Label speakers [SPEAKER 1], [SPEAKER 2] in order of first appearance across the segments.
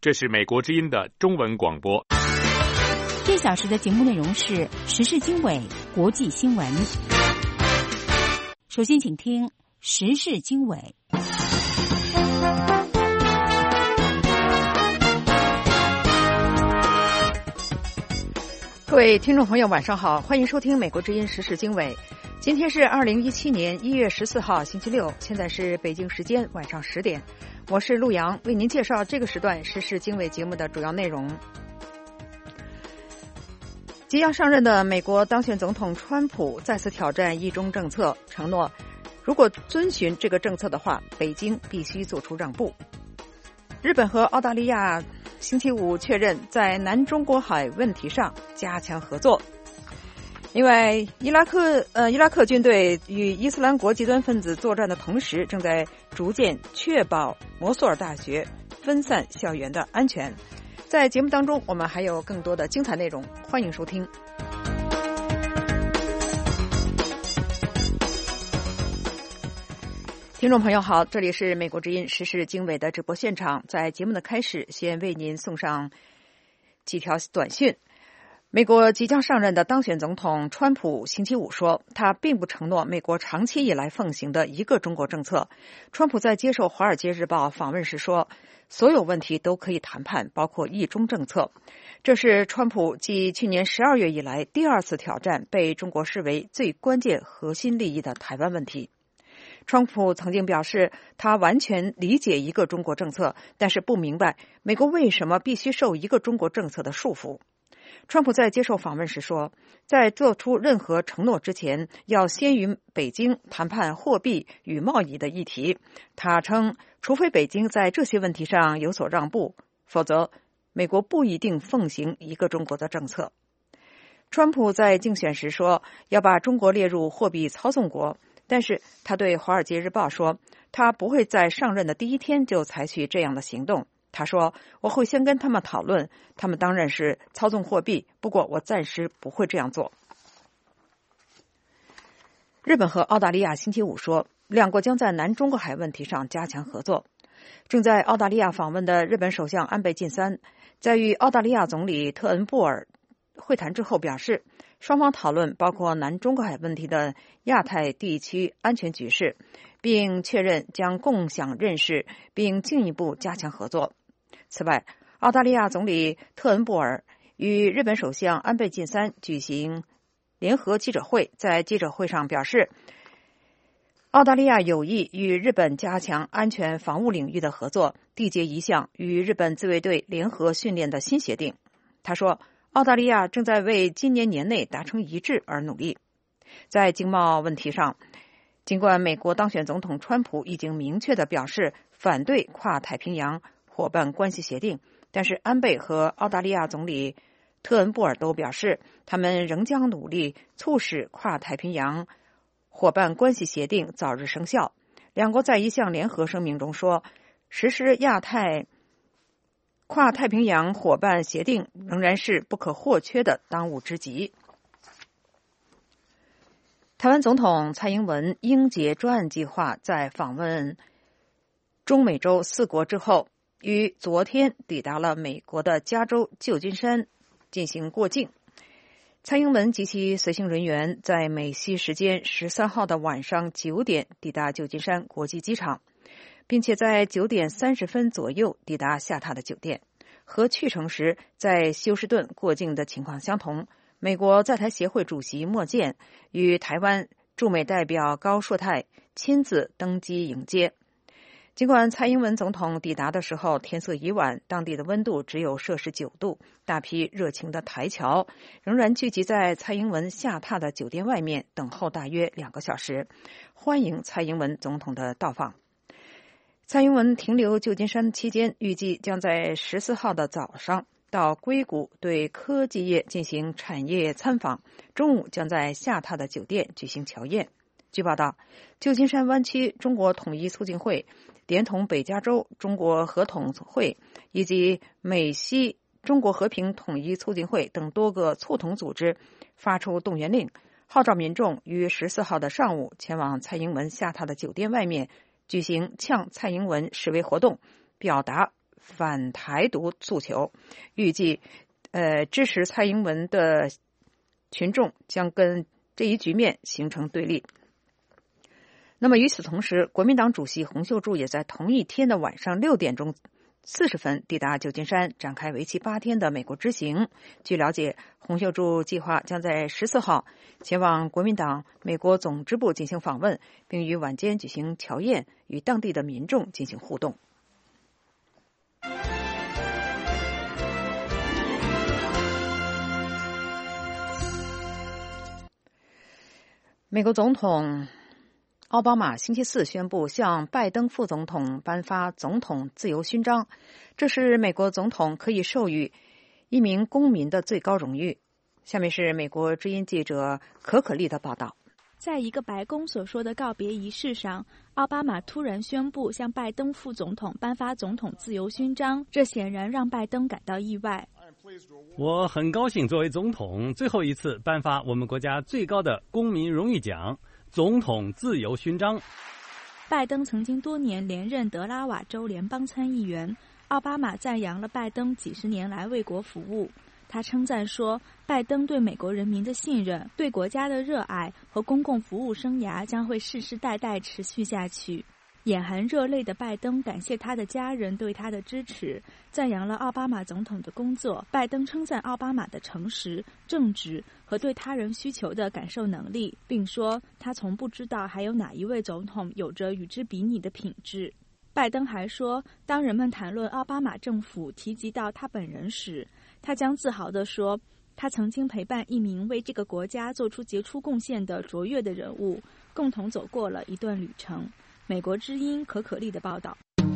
[SPEAKER 1] 这是美国之音的中文广播。
[SPEAKER 2] 这小时的节目内容是时事经纬、国际新闻。首先请听时事经纬。
[SPEAKER 3] 各位听众朋友晚上好，欢迎收听美国之音时事经纬。今天是2017年1月14号星期六，现在是北京时间晚上10点，我是陆阳，为您介绍这个时段时事经纬节目的主要内容。即将上任的美国当选总统川普再次挑战一中政策，承诺如果遵循这个政策的话，北京必须做出让步。日本和澳大利亚星期五确认在南中国海问题上加强合作。另外，伊拉克军队与伊斯兰国极端分子作战的同时，正在逐渐确保摩苏尔大学分散校园的安全。在节目当中，我们还有更多的精彩内容，欢迎收听。听众朋友好，这里是美国之音时事经纬的直播现场。在节目的开始，先为您送上几条短讯。美国即将上任的当选总统川普星期五说，他并不承诺美国长期以来奉行的一个中国政策。川普在接受《华尔街日报》访问时说，所有问题都可以谈判，包括一中政策。这是川普继去年12月以来第二次挑战被中国视为最关键核心利益的台湾问题。川普曾经表示，他完全理解一个中国政策，但是不明白美国为什么必须受一个中国政策的束缚。川普在接受访问时说，在做出任何承诺之前，要先与北京谈判货币与贸易的议题。他称，除非北京在这些问题上有所让步，否则美国不一定奉行一个中国的政策。川普在竞选时说，要把中国列入货币操纵国，但是他对《华尔街日报》说，他不会在上任的第一天就采取这样的行动。他说，我会先跟他们讨论，他们当然是操纵货币，不过我暂时不会这样做。日本和澳大利亚星期五说，两国将在南中国海问题上加强合作。正在澳大利亚访问的日本首相安倍晋三在与澳大利亚总理特恩布尔会谈之后表示，双方讨论包括南中国海问题的亚太地区安全局势，并确认将共享认识并进一步加强合作。此外，澳大利亚总理特恩布尔与日本首相安倍晋三举行联合记者会，在记者会上表示，澳大利亚有意与日本加强安全防务领域的合作，缔结一项与日本自卫队联合训练的新协定。他说，澳大利亚正在为今年年内达成一致而努力。在经贸问题上，尽管美国当选总统川普已经明确地表示反对跨太平洋伙伴关系协定，但是安倍和澳大利亚总理特恩布尔都表示，他们仍将努力促使跨太平洋伙伴关系协定早日生效。两国在一项联合声明中说，实施跨太平洋伙伴协定仍然是不可或缺的当务之急。台湾总统蔡英文英捷专案计划在访问中美洲4国之后，于昨天抵达了美国的加州旧金山进行过境。蔡英文及其随行人员在美西时间13号的晚上9点抵达旧金山国际机场，并且在9点30分左右抵达下榻的酒店。和去程时在休斯顿过境的情况相同，美国在台协会主席莫健与台湾驻美代表高硕泰亲自登机迎接。尽管蔡英文总统抵达的时候天色已晚，当地的温度只有摄氏9度，大批热情的台侨仍然聚集在蔡英文下榻的酒店外面等候大约2个小时，欢迎蔡英文总统的到访。蔡英文停留旧金山期间，预计将在14号的早上到硅谷对科技业进行产业参访，中午将在下榻的酒店举行乔宴。据报道，旧金山湾区中国统一促进会连同北加州中国合统会以及美西中国和平统一促进会等多个促统组织发出动员令，号召民众于14号的上午前往蔡英文下榻的酒店外面举行呛蔡英文示威活动，表达反台独诉求，预计支持蔡英文的群众将跟这一局面形成对立。那么与此同时，国民党主席洪秀柱也在同一天的晚上6点钟40分抵达旧金山，展开为期8天的美国之行。据了解，洪秀柱计划将在14号前往国民党美国总支部进行访问，并于晚间举行乔宴，与当地的民众进行互动。美国总统奥巴马星期四宣布向拜登副总统颁发总统自由勋章，这是美国总统可以授予一名公民的最高荣誉。下面是美国之音记者可丽的报道。
[SPEAKER 4] 在一个白宫所说的告别仪式上，奥巴马突然宣布向拜登副总统颁发总统自由勋章，这显然让拜登感到意外。
[SPEAKER 5] 我很高兴作为总统最后一次颁发我们国家最高的公民荣誉奖总统自由勋章。
[SPEAKER 4] 拜登曾经多年连任德拉瓦州联邦参议员，奥巴马赞扬了拜登几十年来为国服务。他称赞说，拜登对美国人民的信任、对国家的热爱和公共服务生涯将会世世代代持续下去。眼含热泪的拜登感谢他的家人对他的支持，赞扬了奥巴马总统的工作。拜登称赞奥巴马的诚实、正直和对他人需求的感受能力，并说他从不知道还有哪一位总统有着与之比拟的品质。拜登还说，当人们谈论奥巴马政府提及到他本人时，他将自豪地说，他曾经陪伴一名为这个国家做出杰出贡献的卓越的人物，共同走过了一段旅程。美国之音可丽的报道。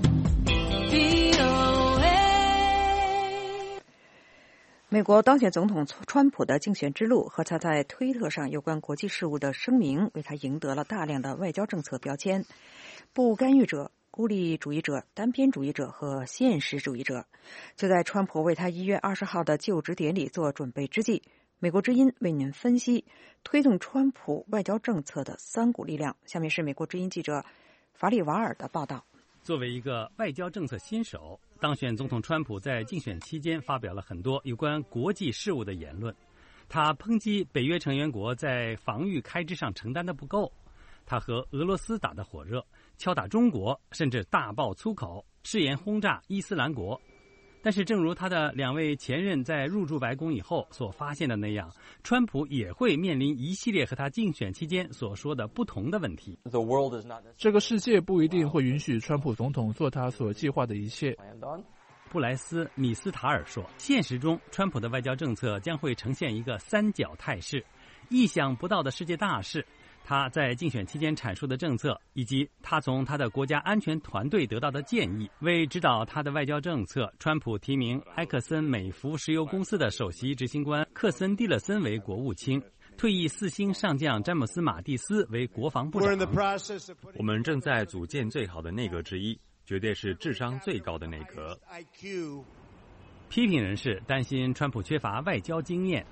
[SPEAKER 3] 美国当选总统川普的竞选之路和他在推特上有关国际事务的声明，为他赢得了大量的外交政策标签：不干预者、孤立主义者、单边主义者和现实主义者。就在川普为他1月20号的就职典礼做准备之际，美国之音为您分析推动川普外交政策的3股力量。下面是美国之音记者法里瓦尔的报道。
[SPEAKER 5] 作为一个外交政策新手，当选总统川普在竞选期间发表了很多有关国际事务的言论。他抨击北约成员国在防御开支上承担的不够，他和俄罗斯打得火热，敲打中国，甚至大爆粗口，誓言轰炸伊斯兰国。但是正如他的2位前任在入驻白宫以后所发现的那样，川普也会面临一系列和他竞选期间所说的不同的问题。
[SPEAKER 6] 这个世界不一定会允许川普总统做他所计划的一切。
[SPEAKER 5] 布莱斯·米斯塔尔说，现实中川普的外交政策将会呈现一个三角态势，意想不到的世界大事，他在竞选期间阐述的政策，以及他从他的国家安全团队得到的建议。为指导他的外交政策，川普提名埃克森美孚石油公司的首席执行官克森·蒂勒森为国务卿，退役4星上将詹姆斯·马蒂斯为国防部长。
[SPEAKER 1] 我们正在组建最好的内阁之一，绝对是智商最高的内阁。
[SPEAKER 5] 批评人士担心川普缺乏外交经验。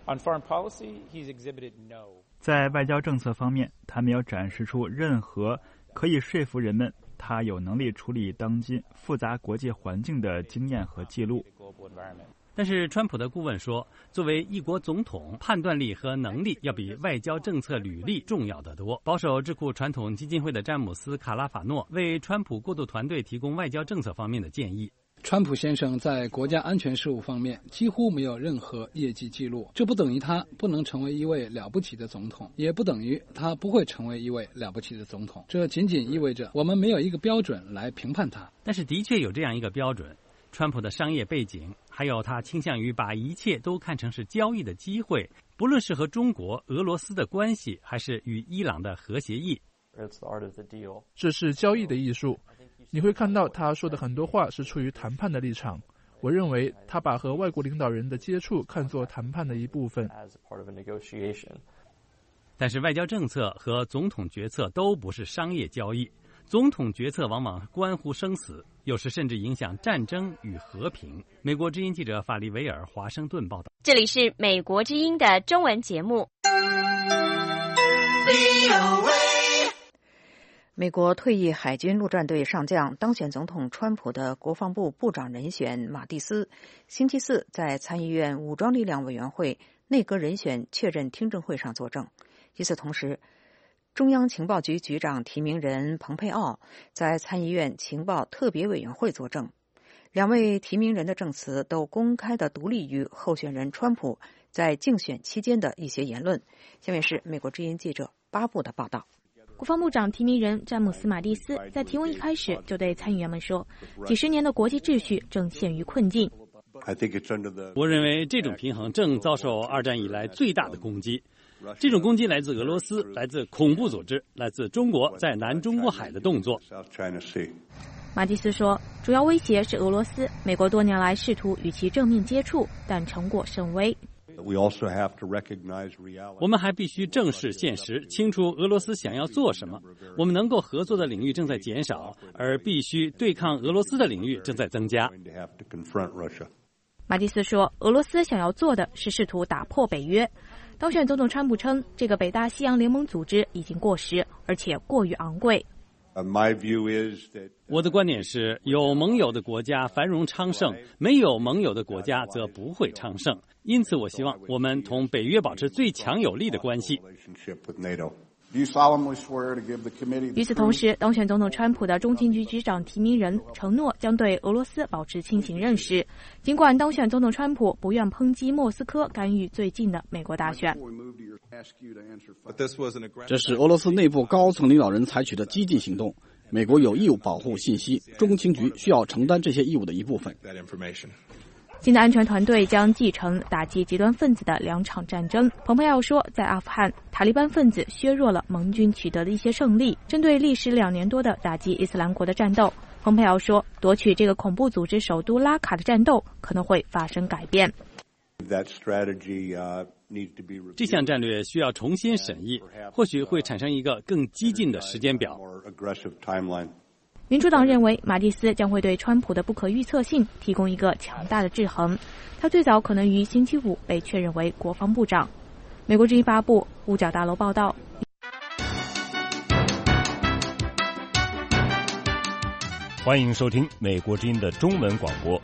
[SPEAKER 7] 在外交政策方面，他没有展示出任何可以说服人们他有能力处理当今复杂国际环境的经验和记录。
[SPEAKER 5] 但是川普的顾问说，作为一国总统，判断力和能力要比外交政策履历重要得多。保守智库传统基金会的詹姆斯·卡拉法诺为川普过渡团队提供外交政策方面的建议。
[SPEAKER 8] 川普先生在国家安全事务方面几乎没有任何业绩记录，这不等于他不能成为一位了不起的总统，也不等于他不会成为一位了不起的总统。这仅仅意味着我们没有一个标准来评判他。
[SPEAKER 5] 但是的确有这样一个标准，川普的商业背景，还有他倾向于把一切都看成是交易的机会，不论是和中国、俄罗斯的关系，还是与伊朗的核协议。
[SPEAKER 6] 这是交易的艺术。你会看到他说的很多话是出于谈判的立场。我认为他把和外国领导人的接触看作谈判的一部分。
[SPEAKER 5] 但是外交政策和总统决策都不是商业交易，总统决策往往关乎生死，有时甚至影响战争与和平。美国之音记者法利维尔华盛顿报道。
[SPEAKER 9] 这里是美国之音的中文节目。
[SPEAKER 3] 美国退役海军陆战队上将、当选总统川普的国防部部长人选马蒂斯，星期四在参议院武装力量委员会内阁人选确认听证会上作证。与此同时，中央情报局局长提名人蓬佩奥在参议院情报特别委员会作证。两位提名人的证词都公开地独立于候选人川普在竞选期间的一些言论。下面是美国之音记者巴布的报道。
[SPEAKER 4] 国防部长提名人詹姆斯·马蒂斯在提问一开始就对参议员们说，几十年的国际秩序正陷于困境。
[SPEAKER 5] 我认为这种平衡正遭受二战以来最大的攻击。这种攻击来自俄罗斯，来自恐怖组织，来自中国在南中国海的动作。
[SPEAKER 4] 马蒂斯说，主要威胁是俄罗斯，美国多年来试图与其正面接触，但成果甚微。
[SPEAKER 5] 我们还必须正视现实，清楚俄罗斯想要做什么。我们能够合作的领域正在减少，而必须对抗俄罗斯的领域正在增加。
[SPEAKER 4] 马蒂斯说，俄罗斯想要做的是试图打破北约。当选总统川普称，这个北大西洋联盟组织已经过时，而且过于昂贵。
[SPEAKER 5] 我的观点是，有盟友的国家繁荣昌盛，没有盟友的国家则不会昌盛。因此，我希望我们同北约保持最强有力的关系。
[SPEAKER 4] 与此同时，当选总统川普的中情局局长提名人承诺将对俄罗斯保持清醒认识，尽管当选总统川普不愿抨击莫斯科干预最近的美国大选。
[SPEAKER 10] 这是俄罗斯内部高层领导人采取的激进行动，美国有义务保护信息，中情局需要承担这些义务的一部分。
[SPEAKER 4] 新的安全团队将继承打击极端分子的2场战争。蓬佩奥说，在阿富汗，塔利班分子削弱了盟军取得的一些胜利。针对历时2年多的打击伊斯兰国的战斗，蓬佩奥说，夺取这个恐怖组织首都拉卡的战斗可能会发生改变。
[SPEAKER 5] 这项战略需要重新审议，或许会产生一个更激进的时间表。
[SPEAKER 4] 民主党认为马蒂斯将会对川普的不可预测性提供一个强大的制衡。他最早可能于星期五被确认为国防部长。美国之音发布，五角大楼报道。
[SPEAKER 11] 欢迎收听美国之音的中文广播。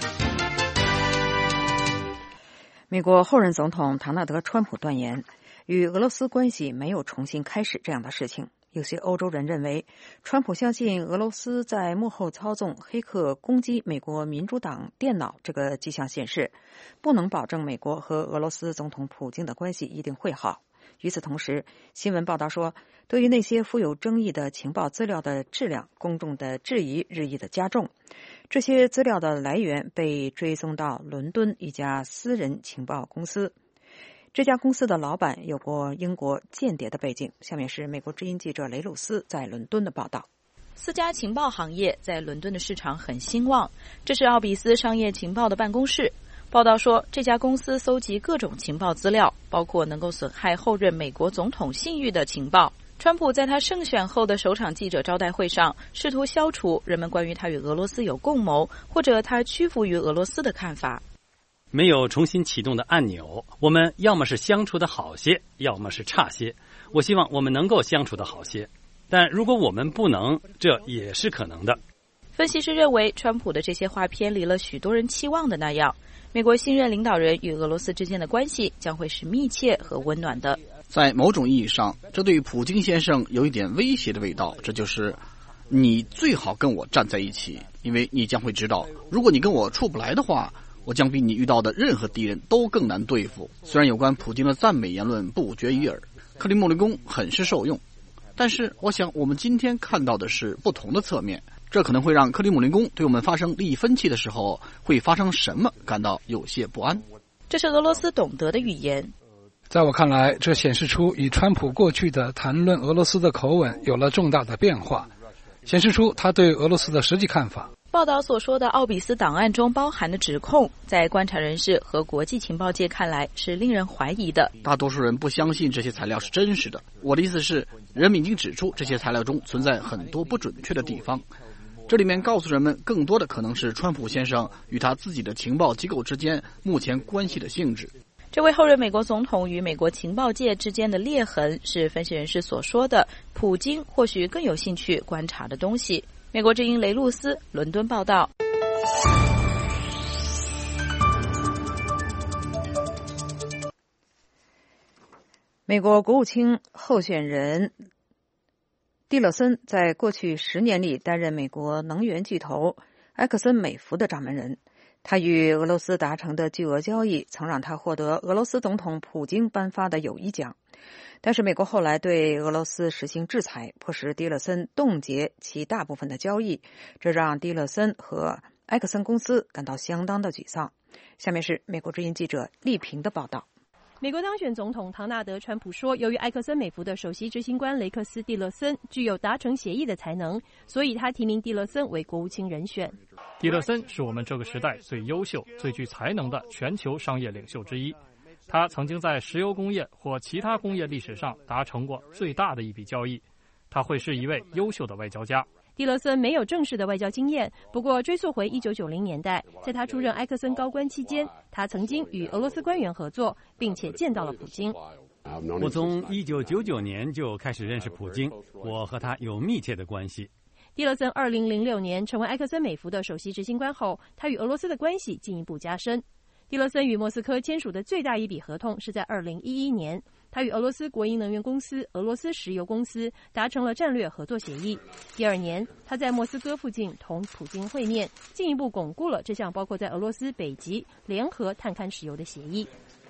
[SPEAKER 3] 美国后任总统唐纳德·川普断言，与俄罗斯关系没有重新开始这样的事情。有些欧洲人认为，川普相信俄罗斯在幕后操纵黑客攻击美国民主党电脑这个迹象显示，不能保证美国和俄罗斯总统普京的关系一定会好。与此同时，新闻报道说，对于那些富有争议的情报资料的质量，公众的质疑日益的加重。这些资料的来源被追踪到伦敦一家私人情报公司。这家公司的老板有过英国间谍的背景。下面是美国之音记者雷鲁斯在伦敦的报道。
[SPEAKER 12] 私家情报行业在伦敦的市场很兴旺，这是奥比斯商业情报的办公室。报道说，这家公司搜集各种情报资料，包括能够损害后任美国总统信誉的情报。川普在他胜选后的首场记者招待会上，试图消除人们关于他与俄罗斯有共谋，或者他屈服于俄罗斯的看法。
[SPEAKER 5] 没有重新启动的按钮，我们要么是相处的好些，要么是差些。我希望我们能够相处的好些，但如果我们不能，这也是可能的。
[SPEAKER 12] 分析师认为，川普的这些话偏离了许多人期望的那样，美国新任领导人与俄罗斯之间的关系将会是密切和温暖的。
[SPEAKER 10] 在某种意义上，这对普京先生有一点威胁的味道，这就是你最好跟我站在一起，因为你将会知道，如果你跟我处不来的话，我将比你遇到的任何敌人都更难对付。虽然有关普京的赞美言论不绝于耳，克里姆林宫很是受用，但是我想我们今天看到的是不同的侧面，这可能会让克里姆林宫对我们发生利益分歧的时候会发生什么感到有些不安。
[SPEAKER 12] 这是俄罗斯懂得的语言。
[SPEAKER 8] 在我看来，这显示出与川普过去的谈论俄罗斯的口吻有了重大的变化，显示出他对俄罗斯的实际看法。
[SPEAKER 12] 报道所说的奥比斯档案中包含的指控，在观察人士和国际情报界看来是令人怀疑的。
[SPEAKER 10] 大多数人不相信这些材料是真实的。我的意思是，人们已经指出这些材料中存在很多不准确的地方。这里面告诉人们更多的可能是川普先生与他自己的情报机构之间目前关系的性质。
[SPEAKER 12] 这位后任美国总统与美国情报界之间的裂痕，是分析人士所说的普京或许更有兴趣观察的东西。美国之音雷露斯伦敦报道。
[SPEAKER 3] 美国国务卿候选人蒂勒森在过去10年里担任美国能源巨头埃克森美孚的掌门人。他与俄罗斯达成的巨额交易曾让他获得俄罗斯总统普京颁发的友谊奖，但是美国后来对俄罗斯实行制裁，迫使蒂勒森冻结其大部分的交易，这让蒂勒森和埃克森公司感到相当的沮丧。下面是美国之音记者丽萍的报道。
[SPEAKER 13] 美国当选总统唐纳德·川普说，由于埃克森美孚的首席执行官雷克斯·蒂勒森具有达成协议的才能，所以他提名蒂勒森为国务卿人选。
[SPEAKER 14] 蒂勒森是我们这个时代最优秀、最具才能的全球商业领袖之一。他曾经在石油工业或其他工业历史上达成过最大的一笔交易。他会是一位优秀的外交家。
[SPEAKER 13] 蒂勒森没有正式的外交经验，不过追溯回1990年代，在他出任埃克森高官期间，他曾经与俄罗斯官员合作，并且见到了普京。
[SPEAKER 5] 我从1999年就开始认识普京，我和他有密切的关系。
[SPEAKER 13] 蒂勒森2006年成为埃克森美孚的首席执行官后，他与俄罗斯的关系进一步加深。蒂勒森与莫斯科签署的最大一笔合同是在2011年，他与俄罗斯国营能源公司俄罗斯石油公司达成了战略合作协议。第2年，他在莫斯科附近同普京会面，进一步巩固了这项包括在俄罗斯北极联合探勘石油的协议。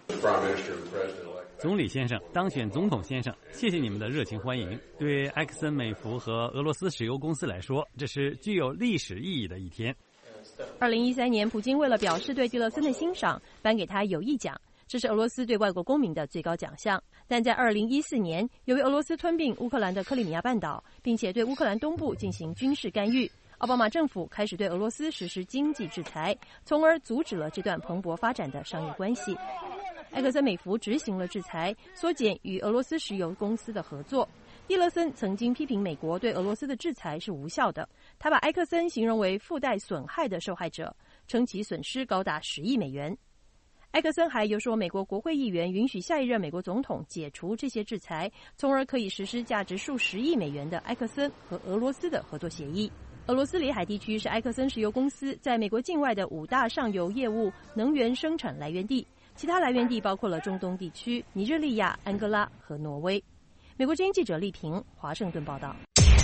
[SPEAKER 5] 总理先生，当选总统先生，谢谢你们的热情欢迎。对埃克森美孚和俄罗斯石油公司来说，这是具有历史意义的一天。
[SPEAKER 13] 2013年，普京为了表示对蒂勒森的欣赏，颁给他友谊奖，这是俄罗斯对外国公民的最高奖项。但在2014年，由于俄罗斯吞并乌克兰的克里米亚半岛，并且对乌克兰东部进行军事干预，奥巴马政府开始对俄罗斯实施经济制裁，从而阻止了这段蓬勃发展的商业关系。埃克森美孚执行了制裁，缩减与俄罗斯石油公司的合作。蒂勒森曾经批评美国对俄罗斯的制裁是无效的，他把埃克森形容为附带损害的受害者，称其损失高达10亿美元。埃克森还游说美国国会议员允许下一任美国总统解除这些制裁，从而可以实施价值数10亿美元的埃克森和俄罗斯的合作协议。俄罗斯里海地区是埃克森石油公司在美国境外的5大上游业务能源生产来源地，其他来源地包括了中东地区、尼日利亚、安哥拉和挪威。美国之音记者丽萍，华盛顿报道。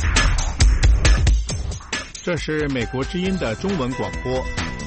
[SPEAKER 15] 这是美国之音的中文广播。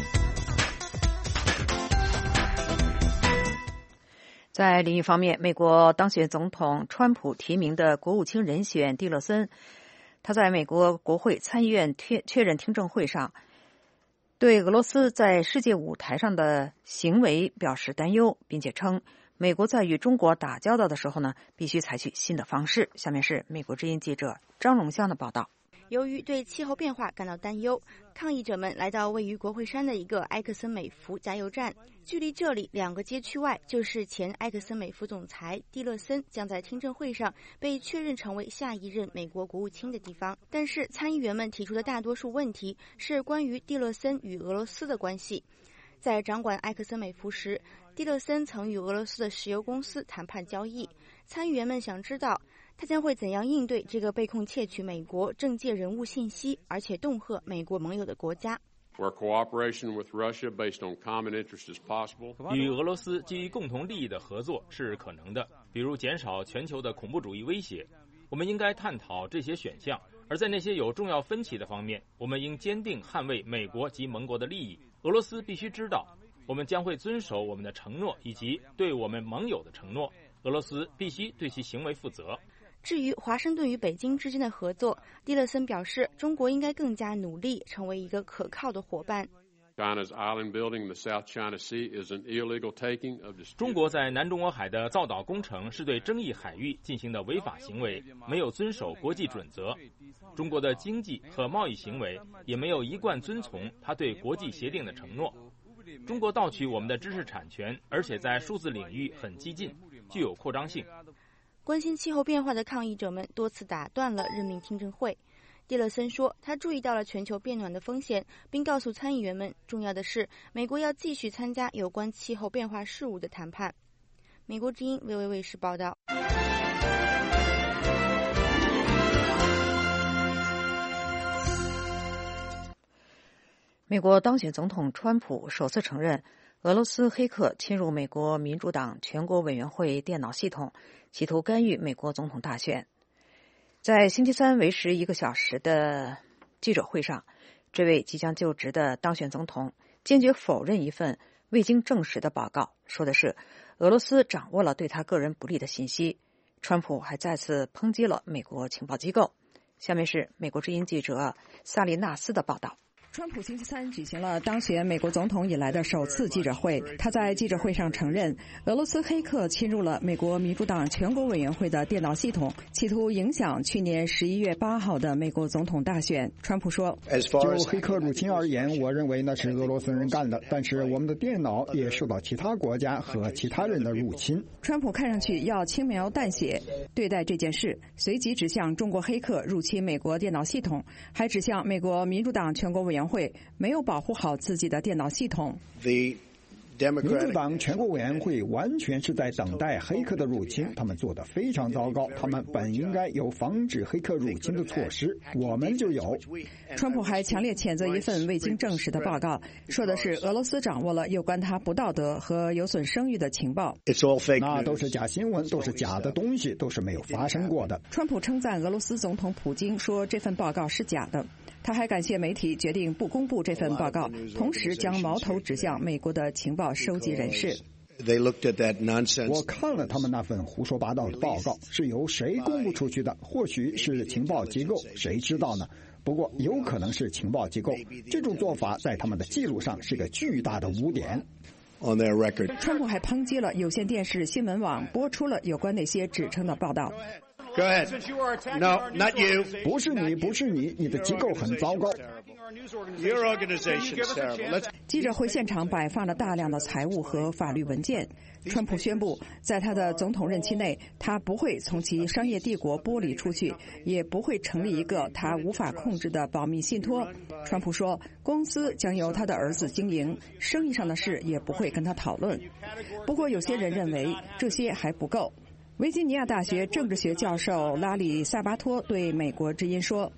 [SPEAKER 3] 在另一方面，美国当选总统川普提名的国务卿人选蒂勒森，他在美国国会参议院确认听证会上，对俄罗斯在世界舞台上的行为表示担忧，并且称美国在与中国打交道的时候呢，必须采取新的方式。下面是美国之音记者张荣香的报道。
[SPEAKER 16] 由于对气候变化感到担忧，抗议者们来到位于国会山的一个埃克森美孚加油站，距离这里2个街区外就是前埃克森美孚总裁蒂勒森将在听证会上被确认成为下一任美国国务卿的地方。但是参议员们提出的大多数问题是关于蒂勒森与俄罗斯的关系。在掌管埃克森美孚时，蒂勒森曾与俄罗斯的石油公司谈判交易。参议员们想知道他将会怎样应对这个被控窃取美国政界人物信息，而且恫吓美国盟友的国家。
[SPEAKER 17] 与俄罗斯基于共同利益的合作是可能的，比如减少全球的恐怖主义威胁。我们应该探讨这些选项，而在那些有重要分歧的方面，我们应坚定捍卫美国及盟国的利益。俄罗斯必须知道，我们将会遵守我们的承诺以及对我们盟友的承诺。俄罗斯必须对其行为负责。
[SPEAKER 16] 至于华盛顿与北京之间的合作，蒂勒森表示，中国应该更加努力，成为一个可靠的伙伴。
[SPEAKER 17] 中国在南中国海的造岛工程是对争议海域进行的违法行为，没有遵守国际准则。中国的经济和贸易行为也没有一贯遵从他对国际协定的承诺。中国盗取我们的知识产权，而且在数字领域很激进，具有扩张性。
[SPEAKER 16] 关心气候变化的抗议者们多次打断了任命听证会。蒂勒森说，他注意到了全球变暖的风险，并告诉参议员们，重要的是美国要继续参加有关气候变化事务的谈判。 美国之音卫卫卫视报道。
[SPEAKER 3] 美国当选总统川普首次承认俄罗斯黑客侵入美国民主党全国委员会电脑系统，企图干预美国总统大选。在星期三为时1个小时的记者会上，这位即将就职的当选总统坚决否认一份未经证实的报告，说的是俄罗斯掌握了对他个人不利的信息。川普还再次抨击了美国情报机构。下面是美国之音记者萨利纳斯的报道。
[SPEAKER 18] 川普星期三举行了当选美国总统以来的首次记者会，他在记者会上承认，俄罗斯黑客侵入了美国民主党全国委员会的电脑系统，企图影响去年11月8号的美国总统大选。川普说，
[SPEAKER 19] 就黑客入侵而言，我认为那是俄罗斯人干的，但是我们的电脑也受到其他国家和其他人的入侵。
[SPEAKER 18] 川普看上去要轻描淡写对待这件事，随即指向中国黑客入侵美国电脑系统，还指向美国民主党全国委员会没有保护好自己的电脑系统。
[SPEAKER 19] 民主党全国委员会完全是在等待黑客的入侵，他们做得非常糟糕，他们本应该有防止黑客入侵的措施，我们就有。
[SPEAKER 18] 川普还强烈谴责一份未经证实的报告，说的是俄罗斯掌握了有关他不道德和有损声誉的情报。
[SPEAKER 19] 那都是假新闻，都是假的东西，都是没有发生过的。
[SPEAKER 18] 川普称赞俄罗斯总统普京，说这份报告是假的。他还感谢媒体决定不公布这份报告，同时将矛头指向美国的情报收集人士。
[SPEAKER 19] 我看了他们那份胡说八道的报告，是由谁公布出去的？或许是情报机构，谁知道呢？不过有可能是情报机构。这种做法在他们的记录上是个巨大的污点。
[SPEAKER 18] 川普还抨击了有线电视新闻网播出了有关那些指称的报道。
[SPEAKER 19] Go ahead. No, not you. 不是你，不是你，你的机构很糟糕。
[SPEAKER 20] Your organization is terrible.
[SPEAKER 18] 记者会现场摆放了大量的财务和法律文件。川普宣布，在他的总统任期内，他不会从其商业帝国剥离出去，也不会成立一个他无法控制的保密信托。川普说，公司将由他的儿子经营，生意上的事也不会跟他讨论。不过，有些人认为这些还不够。维吉尼亚大学政治学教授拉里·萨巴托对美国之音说：“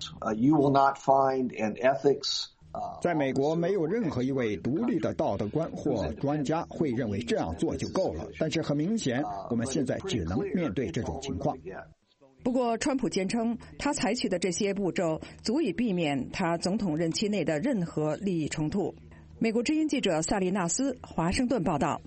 [SPEAKER 19] 在美国，没有任何一位独立的道德官或专家会认为这样做就够了。但是很明显，我们现在只能面对这种情况。”
[SPEAKER 18] 不过，川普坚称他采取的这些步骤足以避免他总统任期内的任何利益冲突。美国之音记者萨利纳斯，华盛顿报道。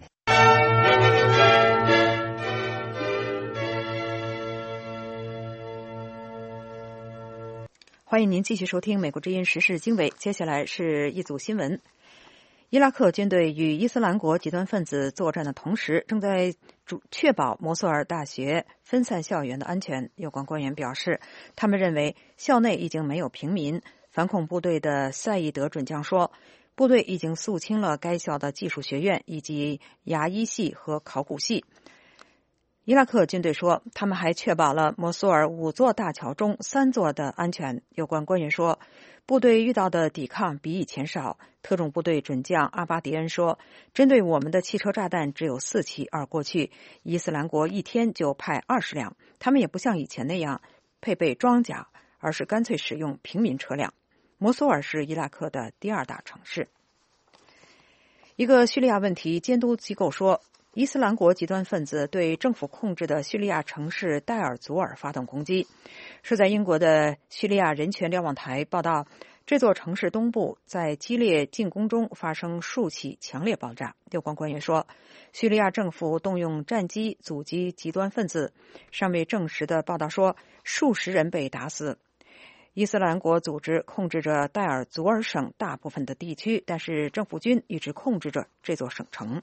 [SPEAKER 3] 欢迎您继续收听美国之音时事经纬，接下来是一组新闻。伊拉克军队与伊斯兰国极端分子作战的同时，正在确保摩苏尔大学分散校园的安全。有关官员表示，他们认为校内已经没有平民。反恐部队的赛义德准将说，部队已经肃清了该校的技术学院以及牙医系和考古系。伊拉克军队说，他们还确保了摩苏尔5座大桥中3座的安全。有关官员说，部队遇到的抵抗比以前少。特种部队准将阿巴迪恩说，针对我们的汽车炸弹只有4起，而过去伊斯兰国一天就派20辆。他们也不像以前那样配备装甲，而是干脆使用平民车辆。摩苏尔是伊拉克的第2大城市。一个叙利亚问题监督机构说，伊斯兰国极端分子对政府控制的叙利亚城市代尔祖尔发动攻击。是在英国的叙利亚人权瞭望台报道，这座城市东部在激烈进攻中发生数起强烈爆炸。有关官员说，叙利亚政府动用战机阻击极端分子。尚未证实的报道说，数十人被打死。伊斯兰国组织控制着代尔祖尔省大部分的地区，但是政府军一直控制着这座省城。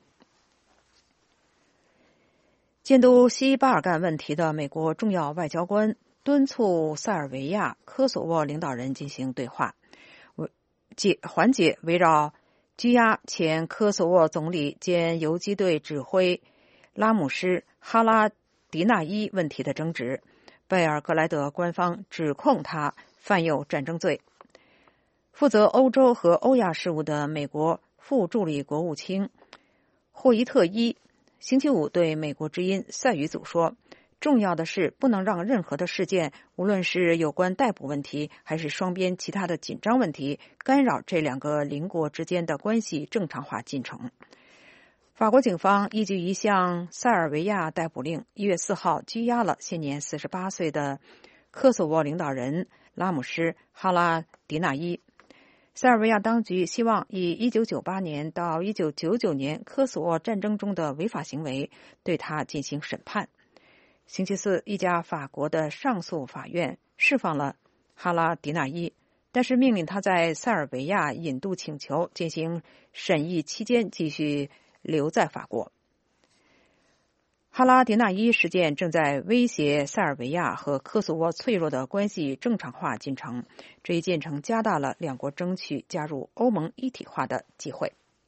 [SPEAKER 3] 监督西巴尔干问题的美国重要外交官敦促塞尔维亚、科索沃领导人进行对话，缓解围绕拘押前科索沃总理兼游击队指挥拉姆什哈拉迪纳伊问题的争执。贝尔格莱德官方指控他犯有战争罪。负责欧洲和欧亚事务的美国副助理国务卿霍伊特伊星期五对美国之音赛语组说，重要的是不能让任何的事件，无论是有关逮捕问题还是双边其他的紧张问题，干扰这两个邻国之间的关系正常化进程。法国警方依据一项塞尔维亚逮捕令，1月4号拘押了现年48岁的科索沃领导人拉姆什·哈拉迪纳伊。塞尔维亚当局希望以1998年到1999年科索沃战争中的违法行为对他进行审判。星期四，一家法国的上诉法院释放了哈拉迪纳伊，但是命令他在塞尔维亚引渡请求进行审议期间继续留在法国。哈拉迪纳伊事件正在威胁塞尔维亚和科索沃脆弱的关系正常化进程，这一进程加大了两国争取加入欧盟一体化的机会。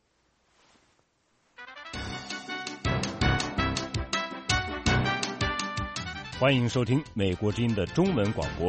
[SPEAKER 11] 欢迎收听美国之音的中文广播。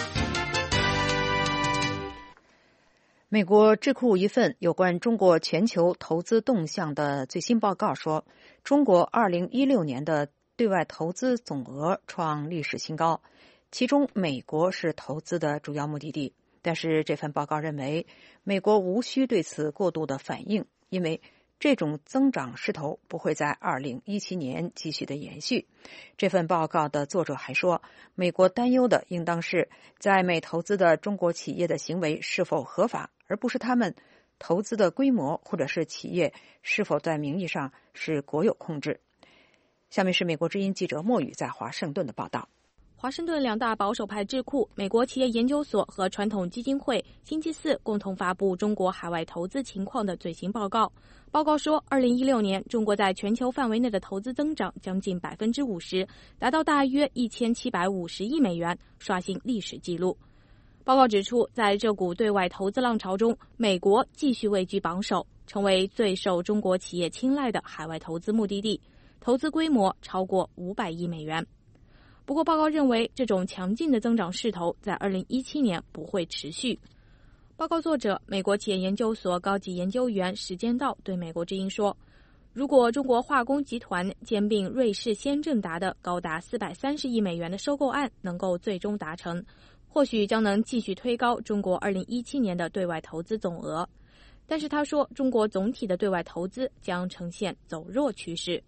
[SPEAKER 3] 美国智库一份有关中国全球投资动向的最新报告说，中国2016年的对外投资总额创历史新高，其中美国是投资的主要目的地。但是这份报告认为，美国无需对此过度的反应，因为这种增长势头不会在2017年继续的延续。这份报告的作者还说，美国担忧的应当是在美投资的中国企业的行为是否合法，而不是他们投资的规模或者是企业是否在名义上是国有控制。下面是美国之音记者莫宇在华盛顿的报道。
[SPEAKER 4] 华盛顿两大保守派智库美国企业研究所和传统基金会星期四共同发布中国海外投资情况的最新报告。报告说，2016年中国在全球范围内的投资增长将近50%，达到大约1750亿美元，刷新历史纪录。报告指出，在这股对外投资浪潮中，美国继续位居榜首，成为最受中国企业青睐的海外投资目的地，投资规模超过500亿美元。不过，报告认为这种强劲的增长势头在2017年不会持续。报告作者、美国企业研究所高级研究员史坚道对美国之音说，如果中国化工集团兼并瑞士先正达的高达430亿美元的收购案能够最终达成，或许将能继续推高中国2017年的对外投资总额。但是他说，中国总体的对外投资将呈现走弱趋势。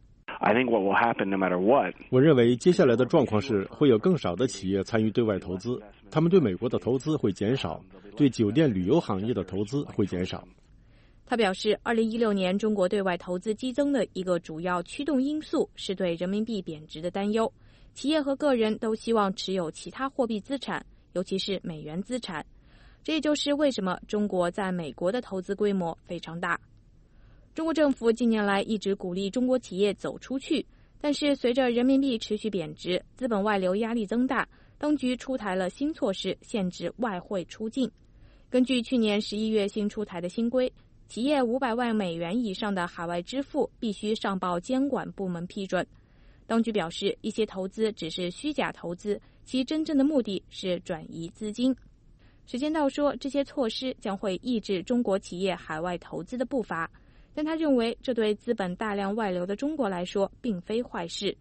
[SPEAKER 21] 我认为接下来的状况是会有更少的企业参与对外投资，他们对美国的投资会减少，对酒店旅游行业的投资会减少。
[SPEAKER 4] 他表示，2016年中国对外投资激增的一个主要驱动因素是对人民币贬值的担忧，企业和个人都希望持有其他货币资产，尤其是美元资产。这也就是为什么中国在美国的投资规模非常大。中国政府近年来一直鼓励中国企业走出去，但是随着人民币持续贬值，资本外流压力增大，当局出台了新措施，限制外汇出境。根据去年11月新出台的新规，企业500万美元以上的海外支付必须上报监管部门批准。当局表示，一些投资只是虚假投资，其真正的目的是转移资金。史坚道说，这些措施将会抑制中国企业海外投资的步伐，但他认为这对资本大量外流的中国来说并非坏事。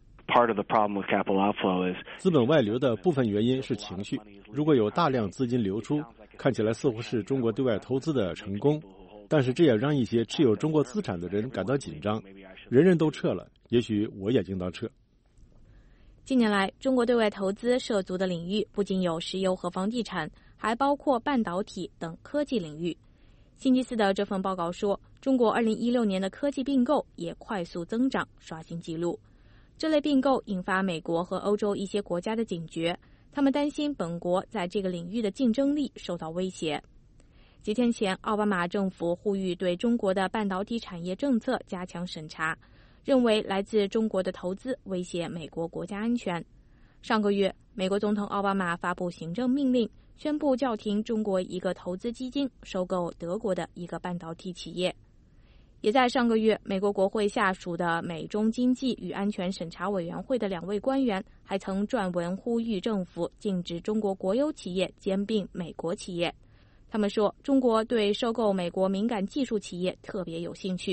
[SPEAKER 21] 资本外流的部分原因是情绪，如果有大量资金流出，看起来似乎是中国对外投资的成功，但是这也让一些持有中国资产的人感到紧张，人人都撤了，也许我也应当撤。
[SPEAKER 4] 近年来，中国对外投资涉足的领域不仅有石油和房地产，还包括半导体等科技领域。星期四的这份报告说，中国2016年的科技并购也快速增长，刷新纪录。这类并购引发美国和欧洲一些国家的警觉，他们担心本国在这个领域的竞争力受到威胁。几天前，奥巴马政府呼吁对中国的半导体产业政策加强审查，认为来自中国的投资威胁美国国家安全。上个月，美国总统奥巴马发布行政命令，宣布叫停中国一个投资基金收购德国的一个半导体企业。也在上个月，美国国会下属的美中经济与安全审查委员会的2位官员还曾撰文呼吁政府禁止中国国有企业兼并美国企业。他们说，中国对收购美国敏感技术企业特别有兴趣，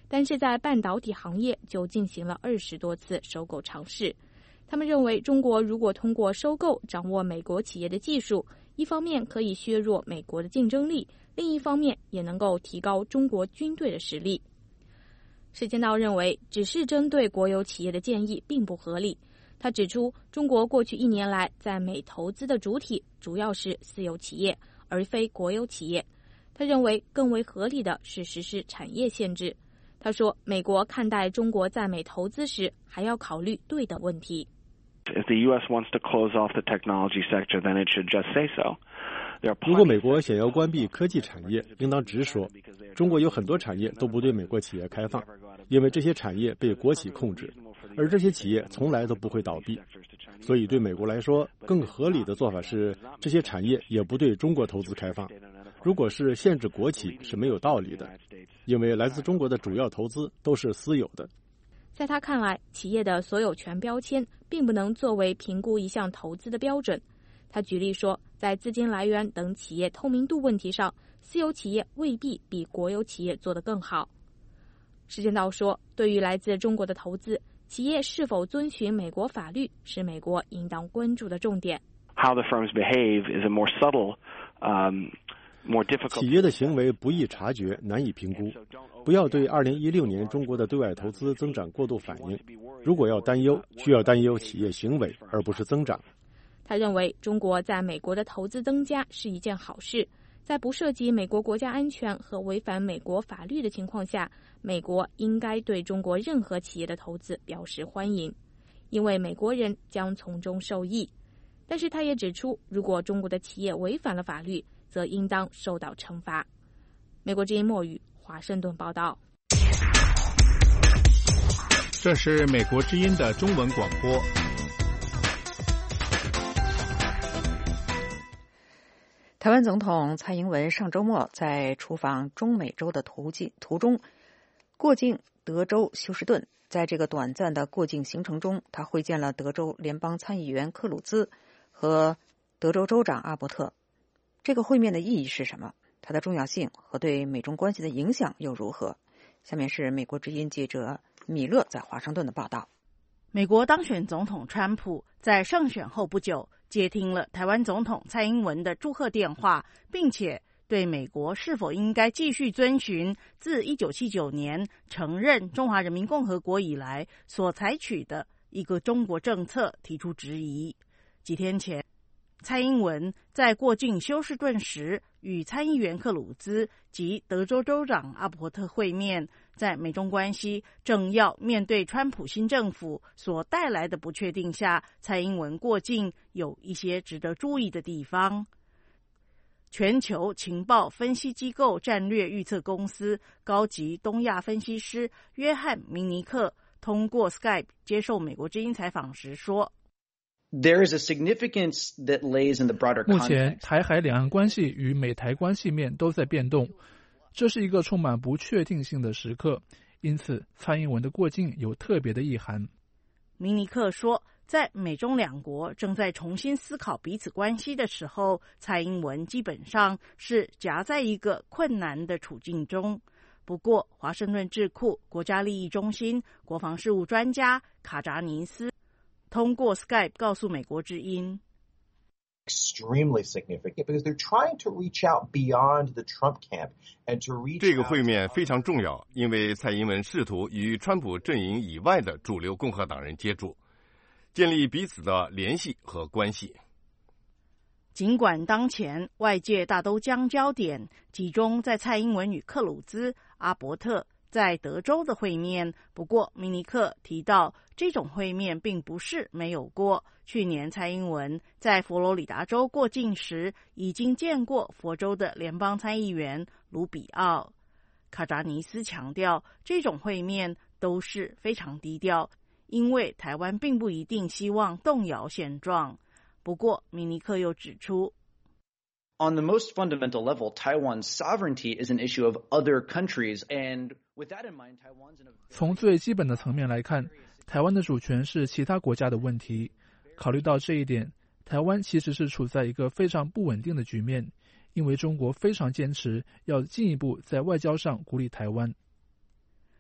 [SPEAKER 4] 但是在半导体行业就进行了20多次收购尝试。他们认为，中国如果通过收购掌握美国企业的技术，一方面可以削弱美国的竞争力，另一方面也能够提高中国军队的实力。时间道认为，只是针对国有企业的建议并不合理。他指出，中国过去1年来在美投资的主体主要是私有企业，而非国有企业。他认为更为合理的是实施产业限制。他说，美国看待中国在美投资时还要考虑对等问题。
[SPEAKER 2] If the U.S. wants to close off the technology sector, then it should just say so.
[SPEAKER 21] 如果美国想要关闭科技产业，应当直说。中国有很多产业都不对美国企业开放，因为这些产业被国企控制，而这些企业从来都不会倒闭。所以对美国来说，更合理的做法是，这些产业也不对中国投资开放。如果是限制国企是没有道理的，因为来自中国的主要投资都是私有的。
[SPEAKER 4] 在他看来，企业的所有权标签并不能作为评估一项投资的标准。他举例说，在资金来源等企业透明度问题上，私有企业未必比国有企业做得更好。时间道说，对于来自中国的投资，企业是否遵循美国法律是美国应当关注的重点。
[SPEAKER 2] How the firms behave is a more subtle, more difficult.
[SPEAKER 21] 企业的行为不易察觉，难以评估。不要对2016年中国的对外投资增长过度反应。如果要担忧，需要担忧企业行为，而不是增长。
[SPEAKER 4] 他认为，中国在美国的投资增加是一件好事，在不涉及美国国家安全和违反美国法律的情况下，美国应该对中国任何企业的投资表示欢迎，因为美国人将从中受益。但是他也指出，如果中国的企业违反了法律，则应当受到惩罚。美国之音墨语华盛顿报道。
[SPEAKER 15] 这是美国之音的中文广播。
[SPEAKER 3] 台湾总统蔡英文上周末在出访中美洲的途中过境德州休斯顿。在这个短暂的过境行程中，他会见了德州联邦参议员克鲁兹和德州州长阿伯特。这个会面的意义是什么？它的重要性和对美中关系的影响又如何？下面是美国之音记者米勒在华盛顿的报道。
[SPEAKER 22] 美国当选总统川普在胜选后不久接听了台湾总统蔡英文的祝贺电话，并且对美国是否应该继续遵循自1979年承认中华人民共和国以来所采取的一个中国政策提出质疑。几天前，蔡英文在过境休斯顿时与参议员克鲁兹及德州州长阿伯特会面，在美中关系正要面对川普新政府所带来的不确定下，蔡英文过境有一些值得注意的地方。全球情报分析机构战略预测公司高级东亚分析师约翰·明尼克通过 Skype 接受美国之音采访时说，
[SPEAKER 6] 目前台海两岸关系与美台关系面都在变动，这是一个充满不确定性的时刻，因此蔡英文的过境有特别的意涵。
[SPEAKER 22] 明尼克说，在美中两国正在重新思考彼此关系的时候，蔡英文基本上是夹在一个困难的处境中。不过，华盛顿智库国家利益中心国防事务专家卡扎尼斯通过 Skype 告诉美国之音，
[SPEAKER 23] extremely significant because they're trying to reach out beyond the Trump camp and to reach out.
[SPEAKER 24] 这个会面非常重要，因为蔡英文试图与川普阵营以外的主流共和党人接触，建立彼此的联系和关系。
[SPEAKER 22] 尽管当前外界大都将焦点集中在蔡英文与克鲁兹、阿伯特在德州的会面，不过明尼克提到，这种会面并不是没有过。去年蔡英文在佛罗里达州过境时，已经见过佛州的联邦参议员卢比奥。卡扎尼斯强调，这种会面都是非常低调，因为台湾并不一定希望动摇现状。不过明尼克又指出，
[SPEAKER 25] On the most fundamental level, Taiwan's sovereignty is an issue of other countries, and with that in mind, Taiwan's in a...
[SPEAKER 6] 从最基本的层面来看，台湾的主权是其他国家的问题。考虑到这一点，台湾其实是处在一个非常不稳定的局面，因为中国非常坚持要进一步在外交上孤立台湾。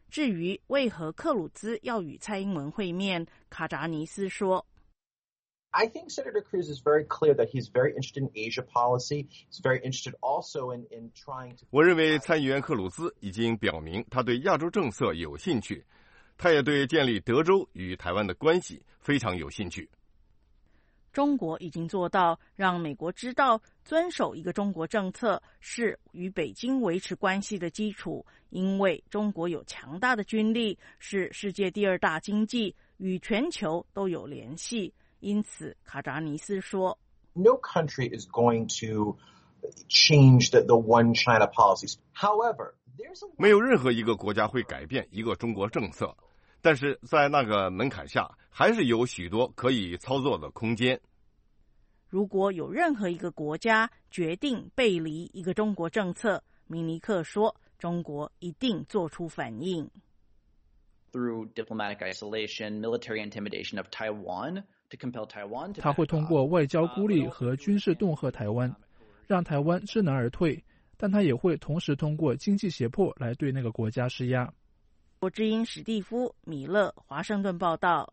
[SPEAKER 22] 至于为何克鲁兹要与蔡英文会面，卡扎尼斯说
[SPEAKER 23] I think Senator Cruz is very clear that he's very interested in Asia policy. He's very interested also in trying to.
[SPEAKER 24] 我认为参议员克鲁兹已经表明他对亚洲政策有兴趣，他也对建立德州与台湾的关系非常有兴趣。
[SPEAKER 22] 中国已经做到让美国知道遵守一个中国政策是与北京维持关系的基础，因为中国有强大的军力，是世界第2大经济，与全球都有联系。因此，卡扎尼斯说
[SPEAKER 23] No country is going to change the one China policies. However,
[SPEAKER 24] 没有任何一个国家会改变一个中国政策，但是在那个门槛下，还是有许多可以操作的空间。
[SPEAKER 22] 如果有任何一个国家决定背离一个中国政策，明尼克说，中国一定做出反应。
[SPEAKER 25] Through diplomatic isolation, military intimidation of Taiwan, to compel Taiwan to.
[SPEAKER 6] 他会通过外交孤立和军事恫吓台湾，让台湾知难而退，但他也会同时通过经济胁迫来对那个国家施压。
[SPEAKER 22] 国之音史蒂夫·米勒，华盛顿报道。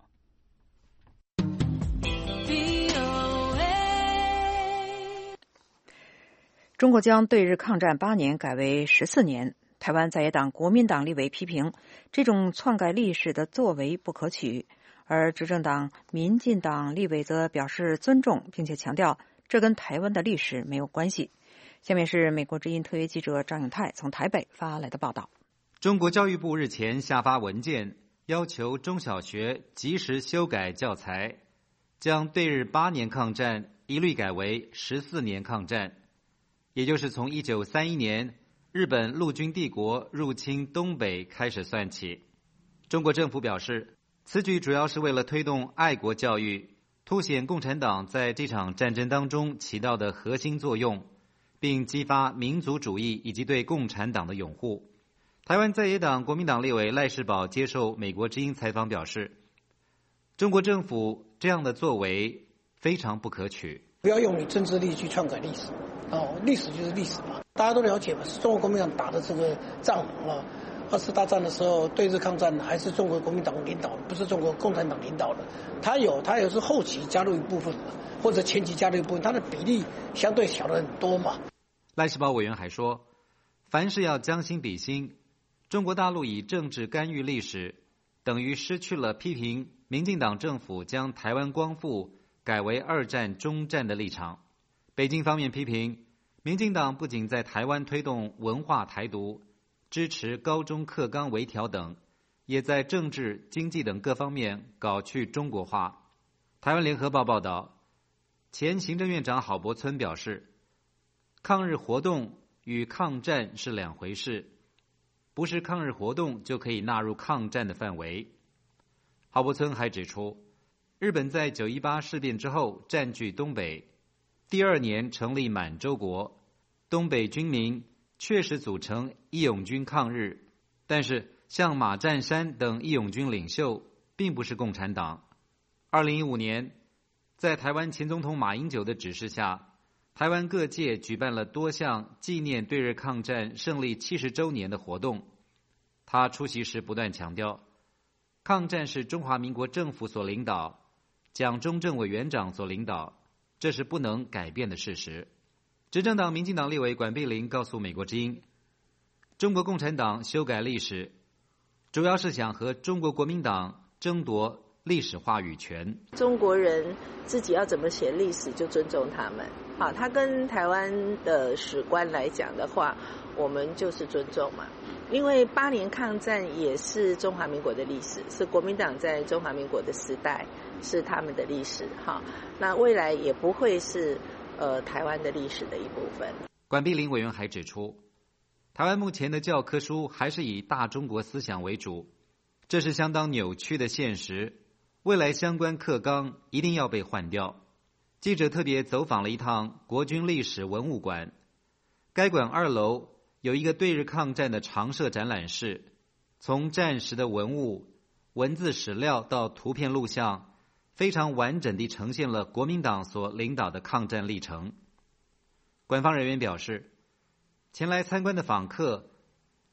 [SPEAKER 3] 中国将对日抗战8年改为14年。台湾在野党国民党立委批评这种篡改历史的作为不可取，而执政党民进党立委则表示尊重，并且强调这跟台湾的历史没有关系。下面是美国之音特约记者张永泰从台北发来的报道。
[SPEAKER 1] 中国教育部日前下发文件，要求中小学及时修改教材，将对日8年抗战一律改为14年抗战，也就是从1931年日本陆军帝国入侵东北开始算起。中国政府表示，此举主要是为了推动爱国教育，凸显共产党在这场战争当中起到的核心作用，并激发民族主义以及对共产党的拥护。台湾在野党国民党立委赖士葆接受美国之音采访表示，中国政府这样的作为非常不可取。
[SPEAKER 7] 不要用你政治力去篡改历史，历史就是历史嘛，大家都了解嘛，是中国国民党打的这个仗啊。2次大战的时候，对日抗战还是中国国民党领导，不是中国共产党领导的。他有是后期加入一部分，或者前期加入一部分，他的比例相对小了很多嘛。
[SPEAKER 1] 赖士葆委员还说，凡是要将心比心，中国大陆以政治干预历史，等于失去了批评民进党政府将台湾光复改为2战终战的立场。北京方面批评，民进党不仅在台湾推动文化台独，支持高中课纲微调等，也在政治、经济等各方面搞去中国化。台湾联合报报道，前行政院长郝柏村表示，抗日活动与抗战是2回事，不是抗日活动就可以纳入抗战的范围。郝柏村还指出，日本在918事变之后占据东北，第2年成立满洲国，东北军民确实组成义勇军抗日，但是像马占山等义勇军领袖并不是共产党。2015年，在台湾前总统马英九的指示下，台湾各界举办了多项纪念对日抗战胜利70周年的活动。他出席时不断强调，抗战是中华民国政府所领导，蒋中正委员长所领导，这是不能改变的事实。执政党民进党立委管碧玲告诉美国之音，中国共产党修改历史，主要是想和中国国民党争夺历史话语权。
[SPEAKER 8] 中国人自己要怎么写历史就尊重他们。好，他跟台湾的史观来讲的话，我们就是尊重嘛。因为8年抗战也是中华民国的历史，是国民党在中华民国的时代，是他们的历史。好，那未来也不会是台湾的历史的一部分。
[SPEAKER 1] 管碧玲委员还指出，台湾目前的教科书还是以大中国思想为主，这是相当扭曲的现实，未来相关课纲一定要被换掉。记者特别走访了一趟国军历史文物馆，该馆2楼有一个对日抗战的常设展览室，从战时的文物、文字史料到图片录像，非常完整地呈现了国民党所领导的抗战历程。官方人员表示，前来参观的访客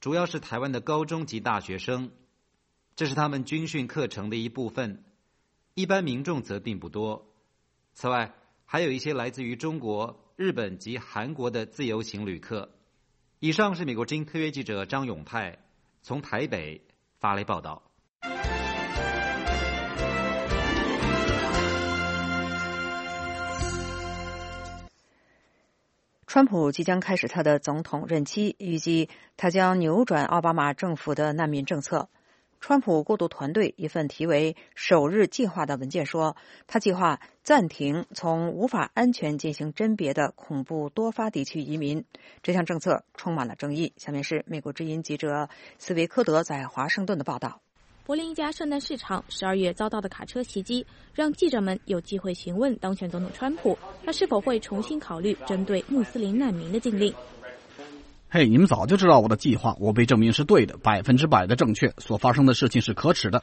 [SPEAKER 1] 主要是台湾的高中及大学生，这是他们军训课程的一部分，一般民众则并不多。此外，还有一些来自于中国、日本及韩国的自由行旅客。以上是美国之音特约记者张永泰从台北发来报道。
[SPEAKER 3] 川普即将开始他的总统任期，预计他将扭转奥巴马政府的难民政策。川普过渡团队一份题为“首日计划”的文件说，他计划暂停从无法安全进行甄别的恐怖多发地区移民。这项政策充满了争议。下面是美国之音记者斯维科德在华盛顿的报道。
[SPEAKER 4] 柏林一家圣诞市场12月遭到的卡车袭击，让记者们有机会询问当选总统川普，他是否会重新考虑针对穆斯林难民的禁令。
[SPEAKER 5] 嘿，你们早就知道我的计划，我被证明是对的，100%的正确。所发生的事情是可耻的。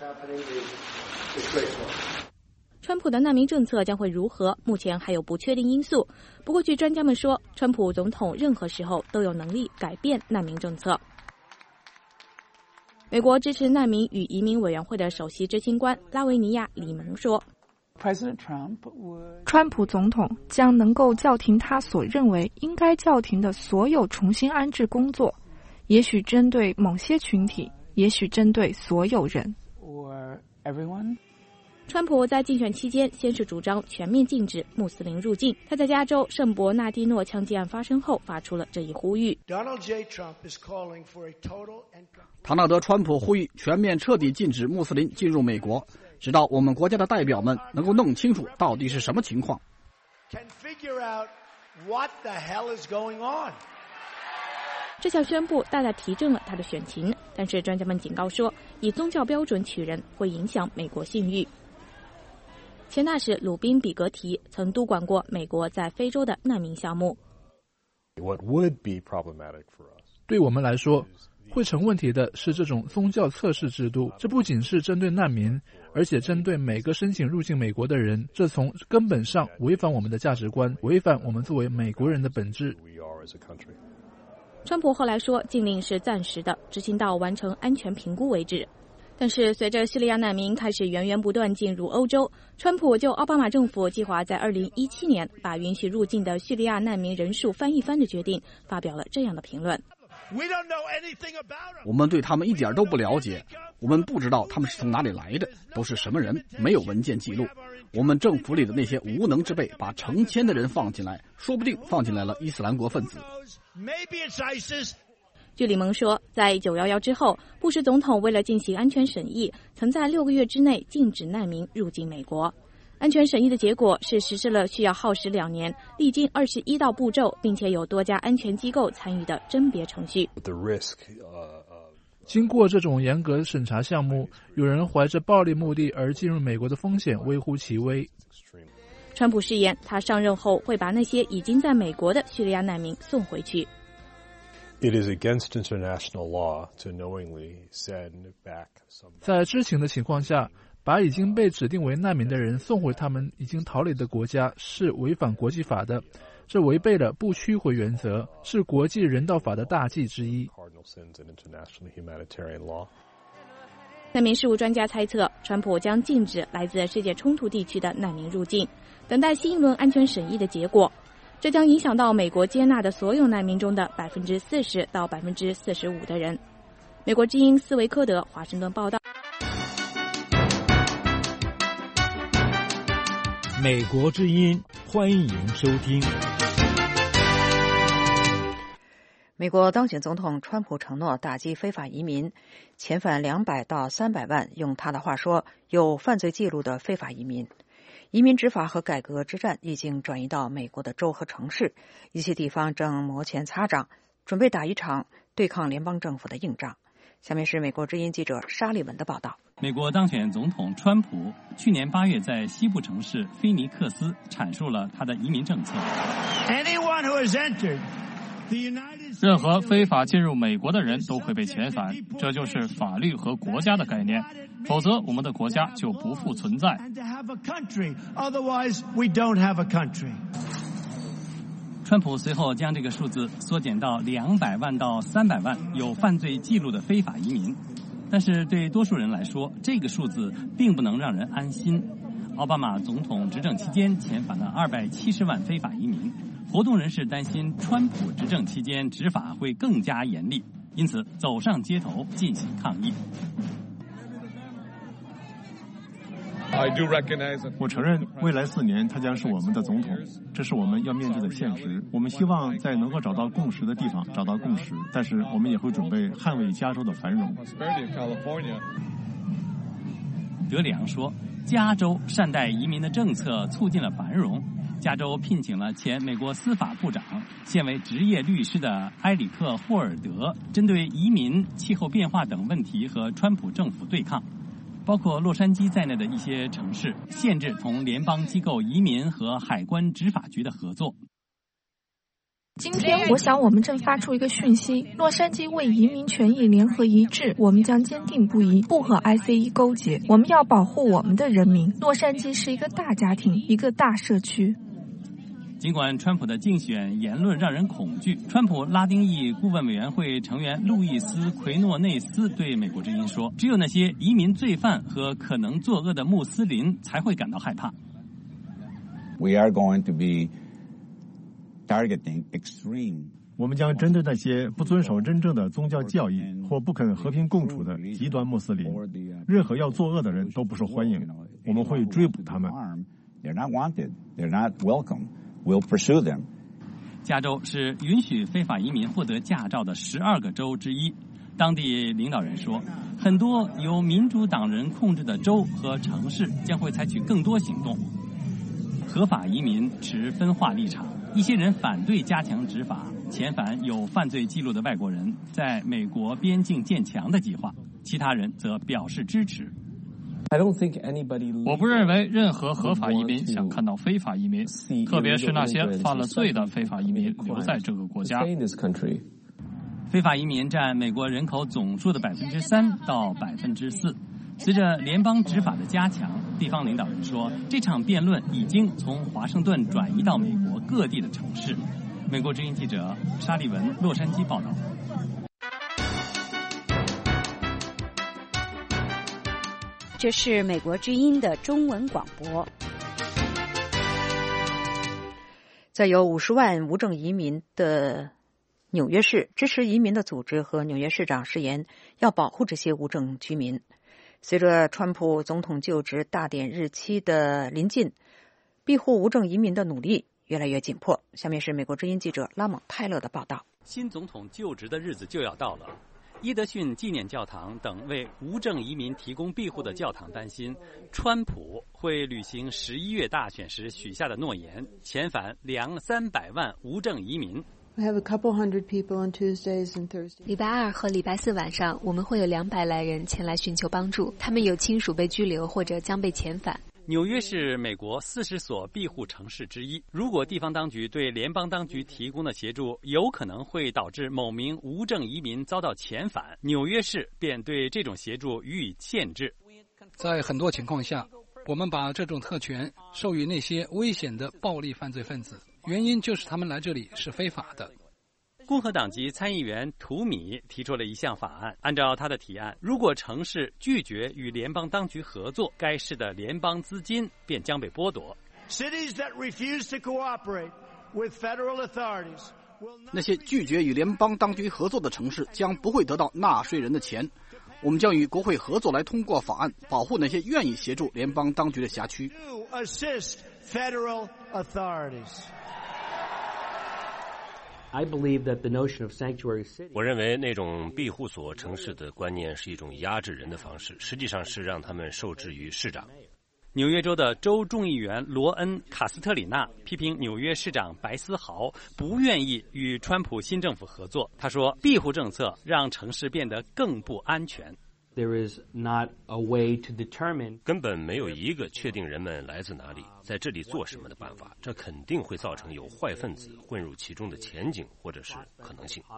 [SPEAKER 4] 川普的难民政策将会如何？目前还有不确定因素。不过，据专家们说，川普总统任何时候都有能力改变难民政策。美国支持难民与移民委员会的首席执行官拉维尼亚·里蒙说，
[SPEAKER 9] 川普总统将能够叫停他所认为应该叫停的所有重新安置工作，也许针对某些群体，也许针对所有人。
[SPEAKER 4] 川普在竞选期间先是主张全面禁止穆斯林入境，他在加州圣伯纳蒂诺枪击案发生后发出了这一呼吁。
[SPEAKER 5] 唐纳德·川普呼吁全面彻底禁止穆斯林进入美国，直到我们国家的代表们能够弄清楚到底是什么情况。
[SPEAKER 4] 这项宣布大大提振了他的选情，但是专家们警告说，以宗教标准取人会影响美国信誉。前大使鲁宾·比格提曾督管过美国在非洲的难民项目。
[SPEAKER 6] 对我们来说，会成问题的是这种宗教测试制度，这不仅是针对难民，而且针对每个申请入境美国的人，这从根本上违反我们的价值观，违反我们作为美国人的本质。
[SPEAKER 4] 川普后来说，禁令是暂时的，执行到完成安全评估为止。但是随着叙利亚难民开始源源不断进入欧洲，川普就奥巴马政府计划在2017年把允许入境的叙利亚难民人数翻一番的决定发表了这样的评论。
[SPEAKER 5] 我们对他们一点都不了解，我们不知道他们是从哪里来的，都是什么人，没有文件记录。我们政府里的那些无能之辈把成千的人放进来，说不定放进来了伊斯兰国分子。
[SPEAKER 4] 据里蒙说，在911之后，布什总统为了进行安全审议，曾在6个月之内禁止难民入境美国。安全审议的结果是实施了需要耗时2年、历经21道步骤，并且有多家安全机构参与的甄别程序。
[SPEAKER 6] 经过这种严格审查项目，有人怀着暴力目的而进入美国的风险微乎其微。
[SPEAKER 4] 川普誓言，他上任后会把那些已经在美国的叙利亚难民送回去。
[SPEAKER 6] 在知情的情况下，把已经被指定为难民的人送回他们已经逃离的国家是违反国际法的，这违背了不驱回原则，是国际人道法的大忌之一。
[SPEAKER 4] 难民事务专家猜测，川普将禁止来自世界冲突地区的难民入境，等待新一轮安全审议的结果。这将影响到美国接纳的所有难民中的40%到45%的人。美国之音斯维科德华盛顿报道。
[SPEAKER 11] 美国之音，欢迎收听。
[SPEAKER 3] 美国当选总统川普承诺打击非法移民，遣返200到300万，用他的话说，有犯罪记录的非法移民。移民执法和改革之战已经转移到美国的州和城市，一些地方正摩拳擦掌，准备打一场对抗联邦政府的硬仗。下面是美国之音记者沙利文的报道。
[SPEAKER 10] 美国当选总统川普去年8月在西部城市菲尼克斯阐述了他的移民政策。任何非法进入美国的人都会被遣返，这就是法律和国家的概念，否则我们的国家就不复存在。 川普随后将这个数字缩减到200万到300万有犯罪记录的非法移民，但是对多数人来说，这个数字并不能让人安心。奥巴马总统执政期间遣返了270万非法移民，活动人士担心川普执政期间执法会更加严厉，因此走上街头进行抗议。
[SPEAKER 21] 我承认未来4年他将是我们的总统，这是我们要面对的现实。我们希望在能够找到共识的地方找到共识，但是我们也会准备捍卫加州的繁荣。
[SPEAKER 10] 德里昂说，加州善待移民的政策促进了繁荣。加州聘请了前美国司法部长、现为职业律师的埃里克·霍尔德，针对移民、气候变化等问题和川普政府对抗。包括洛杉矶在内的一些城市限制同联邦机构移民和海关执法局的合作。
[SPEAKER 9] 今天我想我们正发出一个讯息，洛杉矶为移民权益联合一致，我们将坚定不移，不和 ICE 勾结，我们要保护我们的人民。洛杉矶是一个大家庭，一个大社区。
[SPEAKER 10] 尽管川普的竞选言论让人恐惧，川普拉丁裔顾问委员会成员路易斯·奎诺内斯对美国之音说，只有那些移民罪犯和可能作恶的穆斯林才会感到害怕。
[SPEAKER 12] We are going to be targeting extreme.
[SPEAKER 21] 我们将针对那些不遵守真正的宗教教义或不肯和平共处的极端穆斯林，任何要作恶的人都不受欢迎，我们会追捕他们。
[SPEAKER 12] They're not wanted. They're not welcome.We'll pursue them.
[SPEAKER 10] 加州是允许非法移民获得驾照的12个州之一。当地领导人说，很多由民主党人控制的州和城市将会采取更多行动。合法移民持分化立场，一些人反对加强执法，遣返有犯罪记录的外国人在美国边境建墙的计划，其他人则表示支持。 我不认为任何合法移民想看到非法移民，特别是那些犯了罪的非法移民留在这个国家。非法移民占美国人口总数的3%到4%。随着联邦执法的加强，地方领导人说，这场辩论已经从华盛顿转移到美国各地的城市。美国之音记者沙利文，洛杉矶报道。
[SPEAKER 13] 这是美国之音的中文广播。
[SPEAKER 3] 在有50万无证移民的纽约市，支持移民的组织和纽约市长誓言要保护这些无证居民。随着川普总统就职大典日期的临近，庇护无证移民的努力越来越紧迫。下面是美国之音记者拉蒙泰勒的报道。
[SPEAKER 10] 新总统就职的日子就要到了。伊德逊纪念教堂等为无证移民提供庇护的教堂担心，川普会履行11月大选时许下的诺言，遣返200-300万无证移民。
[SPEAKER 14] 礼拜2和礼拜4晚上，我们会有200来人前来寻求帮助，他们有亲属被拘留或者将被遣返。
[SPEAKER 10] 纽约是美国40所庇护城市之一。如果地方当局对联邦当局提供的协助有可能会导致某名无证移民遭到遣返，纽约市便对这种协助予以限制。
[SPEAKER 16] 在很多情况下，我们把这种特权授予那些危险的暴力犯罪分子，原因就是他们来这里是非法的。
[SPEAKER 10] 共和党籍参议员图米提出了一项法案，按照他的提案，如果城市拒绝与联邦当局合作，该市的联邦资金便将被剥夺。
[SPEAKER 5] 那些拒绝与联邦当局合作的城市将不会得到纳税人的钱。我们将与国会合作来通过法案，保护那些愿意协助联邦当局的辖区。
[SPEAKER 11] 我认为那种庇护所城市的观念是一种压制人的方式，实际上是让他们受制于市长。
[SPEAKER 10] 纽约州的州众议员罗恩·卡斯特里纳批评纽约市长白思豪不愿意与川普新政府合作。他说，庇护政策让城市变得更不安全。
[SPEAKER 11] 根本没有一个确定人们来自哪里，在这里做什么的办法，这肯定会造成有坏分子混入其中的前景或者是可能性。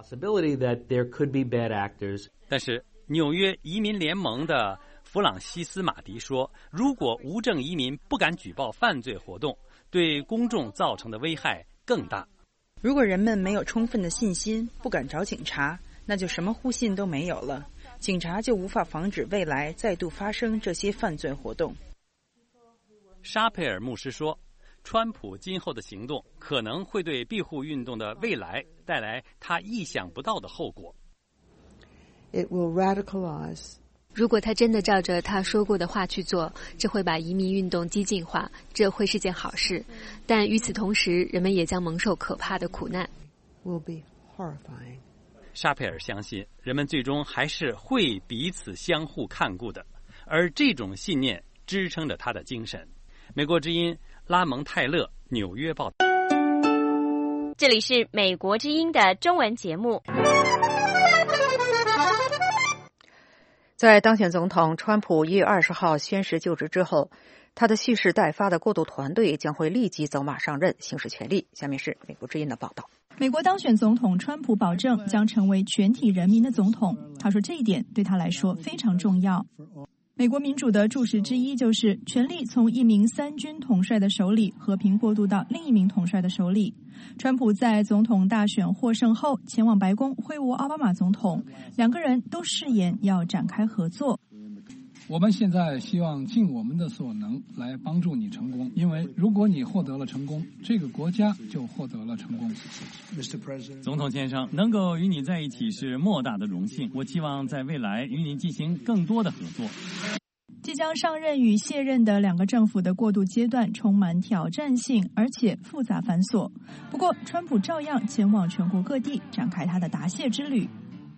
[SPEAKER 10] 但是纽约移民联盟的弗朗西斯·马迪说，如果无证移民不敢举报犯罪活动，对公众造成的危害更大。
[SPEAKER 2] 如果人们没有充分的信心，不敢找警察，那就什么互信都没有了，警察就无法防止未来再度发生这些犯罪活动。
[SPEAKER 10] 沙佩尔牧师说，川普今后的行动可能会对庇护运动的未来带来他意想不到的后果。
[SPEAKER 17] It will radicalize.
[SPEAKER 14] 如果他真的照着他说过的话去做，这会把移民运动激进化，这会是件好事。但与此同时，人们也将蒙受可怕的苦难。
[SPEAKER 17] Will be horrifying.
[SPEAKER 10] 沙佩尔相信，人们最终还是会彼此相互看顾的，而这种信念支撑着他的精神。美国之音拉蒙泰勒，纽约报道。
[SPEAKER 18] 这里是美国之音的中文节目。
[SPEAKER 3] 在当选总统川普1月20号宣誓就职之后，他的蓄势待发的过渡团队将会立即走马上任，行使权力。下面是美国之音的报道。
[SPEAKER 4] 美国当选总统川普保证将成为全体人民的总统，他说这一点对他来说非常重要。美国民主的注释之一就是权力从一名三军统帅的手里和平过渡到另一名统帅的手里。川普在总统大选获胜后前往白宫会晤奥巴马总统，两个人都誓言要展开合作。
[SPEAKER 16] 我们现在希望尽我们的所能来帮助你成功，因为如果你获得了成功，这个国家就获得了成功。
[SPEAKER 10] 总统先生，能够与你在一起是莫大的荣幸，我期望在未来与你进行更多的合作。
[SPEAKER 4] 即将上任与卸任的两个政府的过渡阶段充满挑战性，而且复杂繁琐。不过，川普照样前往全国各地展开他的答谢之旅。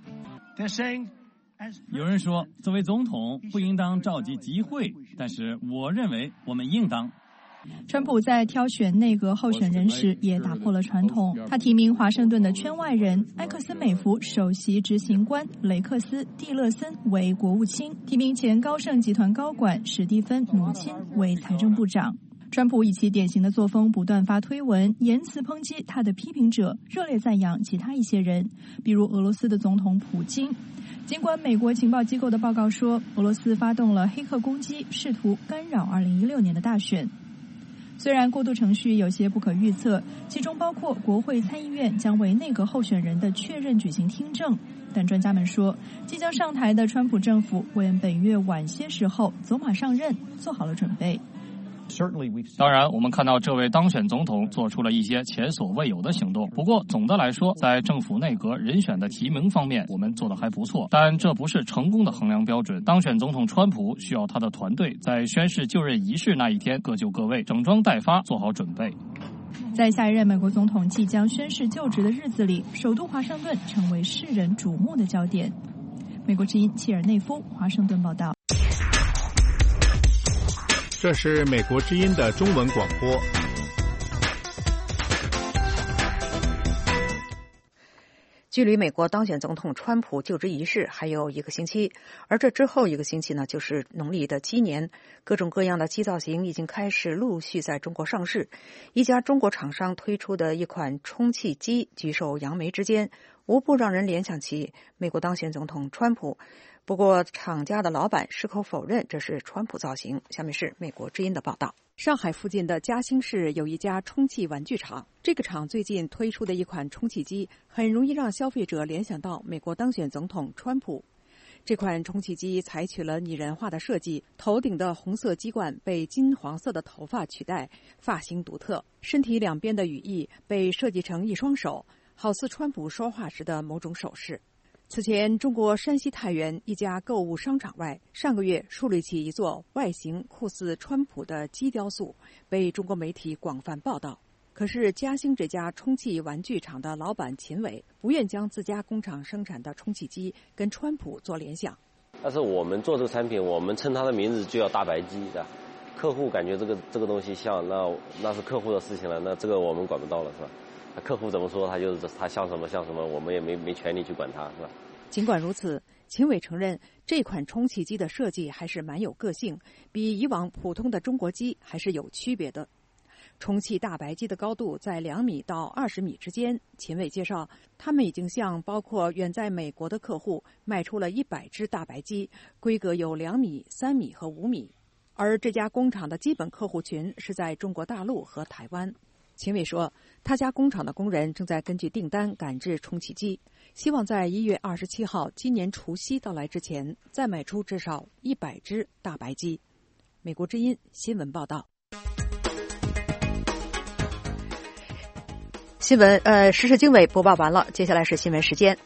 [SPEAKER 10] 有人说，作为总统不应当召集集会，但是我认为我们应当。
[SPEAKER 4] 川普在挑选内阁候选人时也打破了传统，他提名华盛顿的圈外人埃克森美孚首席执行官雷克斯·蒂勒森为国务卿，提名前高盛集团高管史蒂芬·努钦为财政部长。川普以其典型的作风不断发推文，言辞抨击他的批评者，热烈赞扬其他一些人，比如俄罗斯的总统普京。尽管美国情报机构的报告说俄罗斯发动了黑客攻击，试图干扰2016年的大选。虽然过渡程序有些不可预测，其中包括国会参议院将为内阁候选人的确认举行听证，但专家们说，即将上台的川普政府为本月晚些时候走马上任做好了准备。
[SPEAKER 19] 当然，我们看到这位当选总统做出了一些前所未有的行动。不过，总的来说，在政府内阁人选的提名方面，我们做得还不错。但这不是成功的衡量标准。当选总统川普需要他的团队在宣誓就任仪式那一天各就各位，整装待发，做好准备。
[SPEAKER 4] 在下一任美国总统即将宣誓就职的日子里，首都华盛顿成为世人瞩目的焦点。美国之音切尔内夫华盛顿报道。
[SPEAKER 15] 这是美国之音的中文广播。
[SPEAKER 3] 距离美国当选总统川普就职仪式还有1个星期，而这之后1个星期呢，就是农历的鸡年。各种各样的鸡造型已经开始陆续在中国上市。一家中国厂商推出的一款充气鸡举手扬眉之间，无不让人联想起美国当选总统川普。不过，厂家的老板矢口否认这是川普造型。下面是美国之音的报道。上海附近的嘉兴市有一家充气玩具厂，这个厂最近推出的一款充气机，很容易让消费者联想到美国当选总统川普。这款充气机采取了拟人化的设计，头顶的红色鸡冠被金黄色的头发取代，发型独特。身体两边的羽翼被设计成一双手，好似川普说话时的某种手势。此前，中国山西太原一家购物商场外，上个月树立起一座外形酷似川普的鸡雕塑，被中国媒体广泛报道。可是，嘉兴这家充气玩具厂的老板秦伟不愿将自家工厂生产的充气机跟川普做联想。
[SPEAKER 20] 但是我们做这个产品，我们称它的名字就叫大白鸡的，客户感觉这个东西像，那是客户的事情了，那这个我们管不到了，是吧？客户怎么说，他像什么，我们也没权利去管他，是吧？
[SPEAKER 3] 尽管如此，秦伟承认这款充气机的设计还是蛮有个性，比以往普通的中国机还是有区别的。充气大白鸡的高度在2米到20米之间。秦伟介绍，他们已经向包括远在美国的客户卖出了100只大白鸡，规格有2米、3米和5米。而这家工厂的基本客户群是在中国大陆和台湾。 秦伟说，他家工厂的工人正在根据订单赶制冲洗机，希望在1月27号今年除夕到来之前再卖出至少100只大白鸡。美国之音新闻报道。新闻时事经纬播报完了，接下来是新闻时间。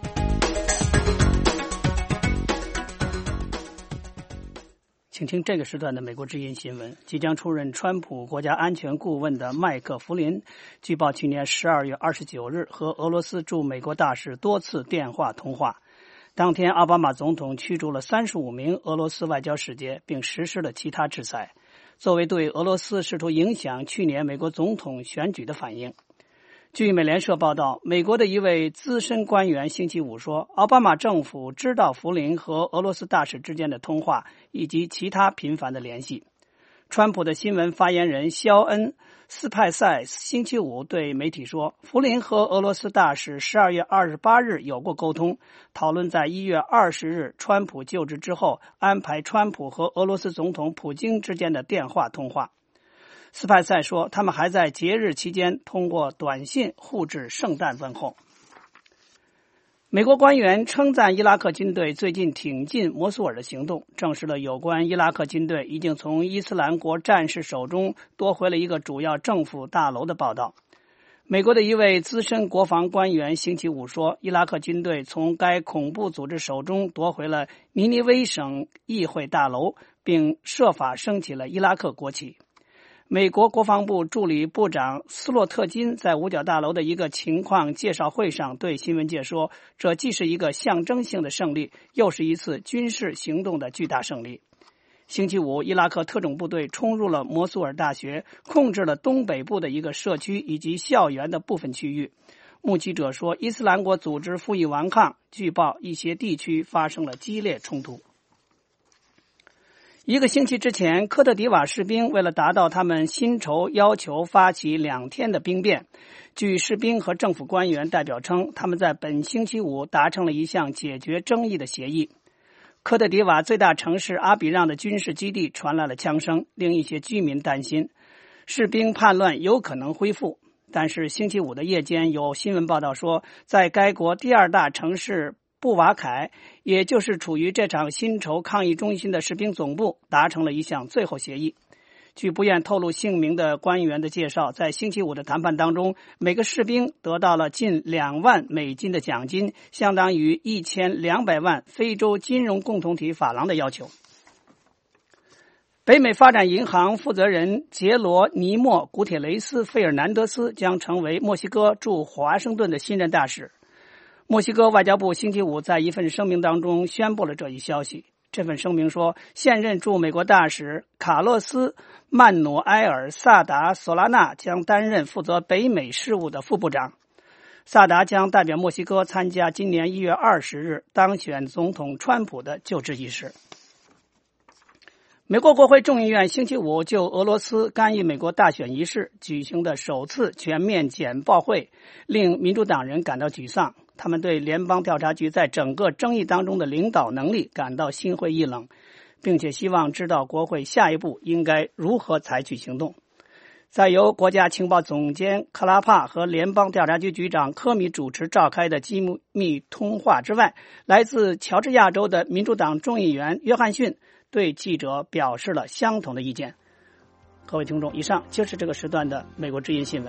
[SPEAKER 7] 请听这个时段的美国之音新闻。即将出任川普国家安全顾问的麦克弗林，据报去年12月29日和俄罗斯驻美国大使多次电话通话。当天，奥巴马总统驱逐了35名俄罗斯外交使节，并实施了其他制裁，作为对俄罗斯试图影响去年美国总统选举的反应。据美联社报道，美国的一位资深官员星期五说，奥巴马政府知道弗林和俄罗斯大使之间的通话以及其他频繁的联系。川普的新闻发言人肖恩·斯派塞星期五对媒体说，弗林和俄罗斯大使12月28日有过沟通，讨论在1月20日川普就职之后安排川普和俄罗斯总统普京之间的电话通话。斯派塞说，他们还在节日期间通过短信互致圣诞问候。美国官员称赞伊拉克军队最近挺进摩苏尔的行动，证实了有关伊拉克军队已经从伊斯兰国战士手中夺回了一个主要政府大楼的报道。美国的一位资深国防官员星期五说，伊拉克军队从该恐怖组织手中夺回了尼尼微省议会大楼，并设法升起了伊拉克国旗。美国国防部助理部长斯洛特金在五角大楼的一个情况介绍会上对新闻界说，这既是一个象征性的胜利，又是一次军事行动的巨大胜利。星期五，伊拉克特种部队冲入了摩苏尔大学，控制了东北部的一个社区以及校园的部分区域。目击者说，伊斯兰国组织负隅顽抗，据报一些地区发生了激烈冲突。1个星期之前，科特迪瓦士兵为了达到他们薪酬要求发起2天的兵变。据士兵和政府官员代表称，他们在本星期五达成了一项解决争议的协议。科特迪瓦最大城市阿比让的军事基地传来了枪声，令一些居民担心士兵叛乱有可能恢复。但是星期五的夜间，有新闻报道说，在该国第2大城市布瓦凯，也就是处于这场薪酬抗议中心的士兵总部，达成了一项最后协议。据不愿透露姓名的官员的介绍，在星期五的谈判当中，每个士兵得到了近2万美金的奖金，相当于1200万非洲金融共同体法郎的要求。北美发展银行负责人杰罗尼莫·古铁雷斯·费尔南德斯将成为墨西哥驻华盛顿的新任大使。墨西哥外交部星期五在一份声明当中宣布了这一消息。这份声明说，现任驻美国大使卡洛斯·曼努埃尔·萨达·索拉纳将担任负责北美事务的副部长。萨达将代表墨西哥参加今年1月20日当选总统川普的就职仪式。美国国会众议院星期五就俄罗斯干预美国大选仪式举行的首次全面简报会，令民主党人感到沮丧。他们对联邦调查局在整个争议当中的领导能力感到心灰意冷，并且希望知道国会下一步应该如何采取行动。在由国家情报总监克拉帕和联邦调查局局长科米主持召开的机密通话之外，来自乔治亚州的民主党众议员约翰逊对记者表示了相同的意见。各位听众，以上就是这个时段的美国之音新闻。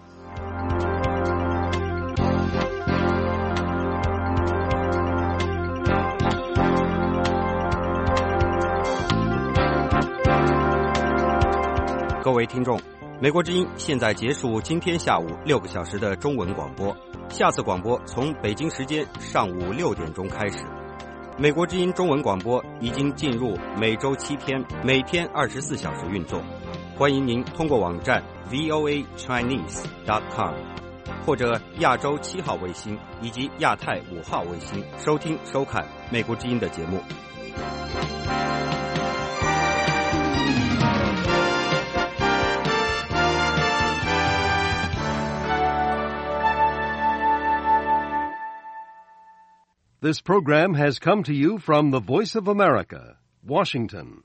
[SPEAKER 22] 各位听众，美国之音现在结束今天下午6个小时的中文广播，下次广播从北京时间上午6点钟开始。美国之音中文广播已经进入每周7天，每天24小时运作。欢迎您通过网站 voachinese.com 或者亚洲7号卫星以及亚太5号卫星收听收看美国之音的节目。
[SPEAKER 23] This program has come to you from the Voice of America, Washington.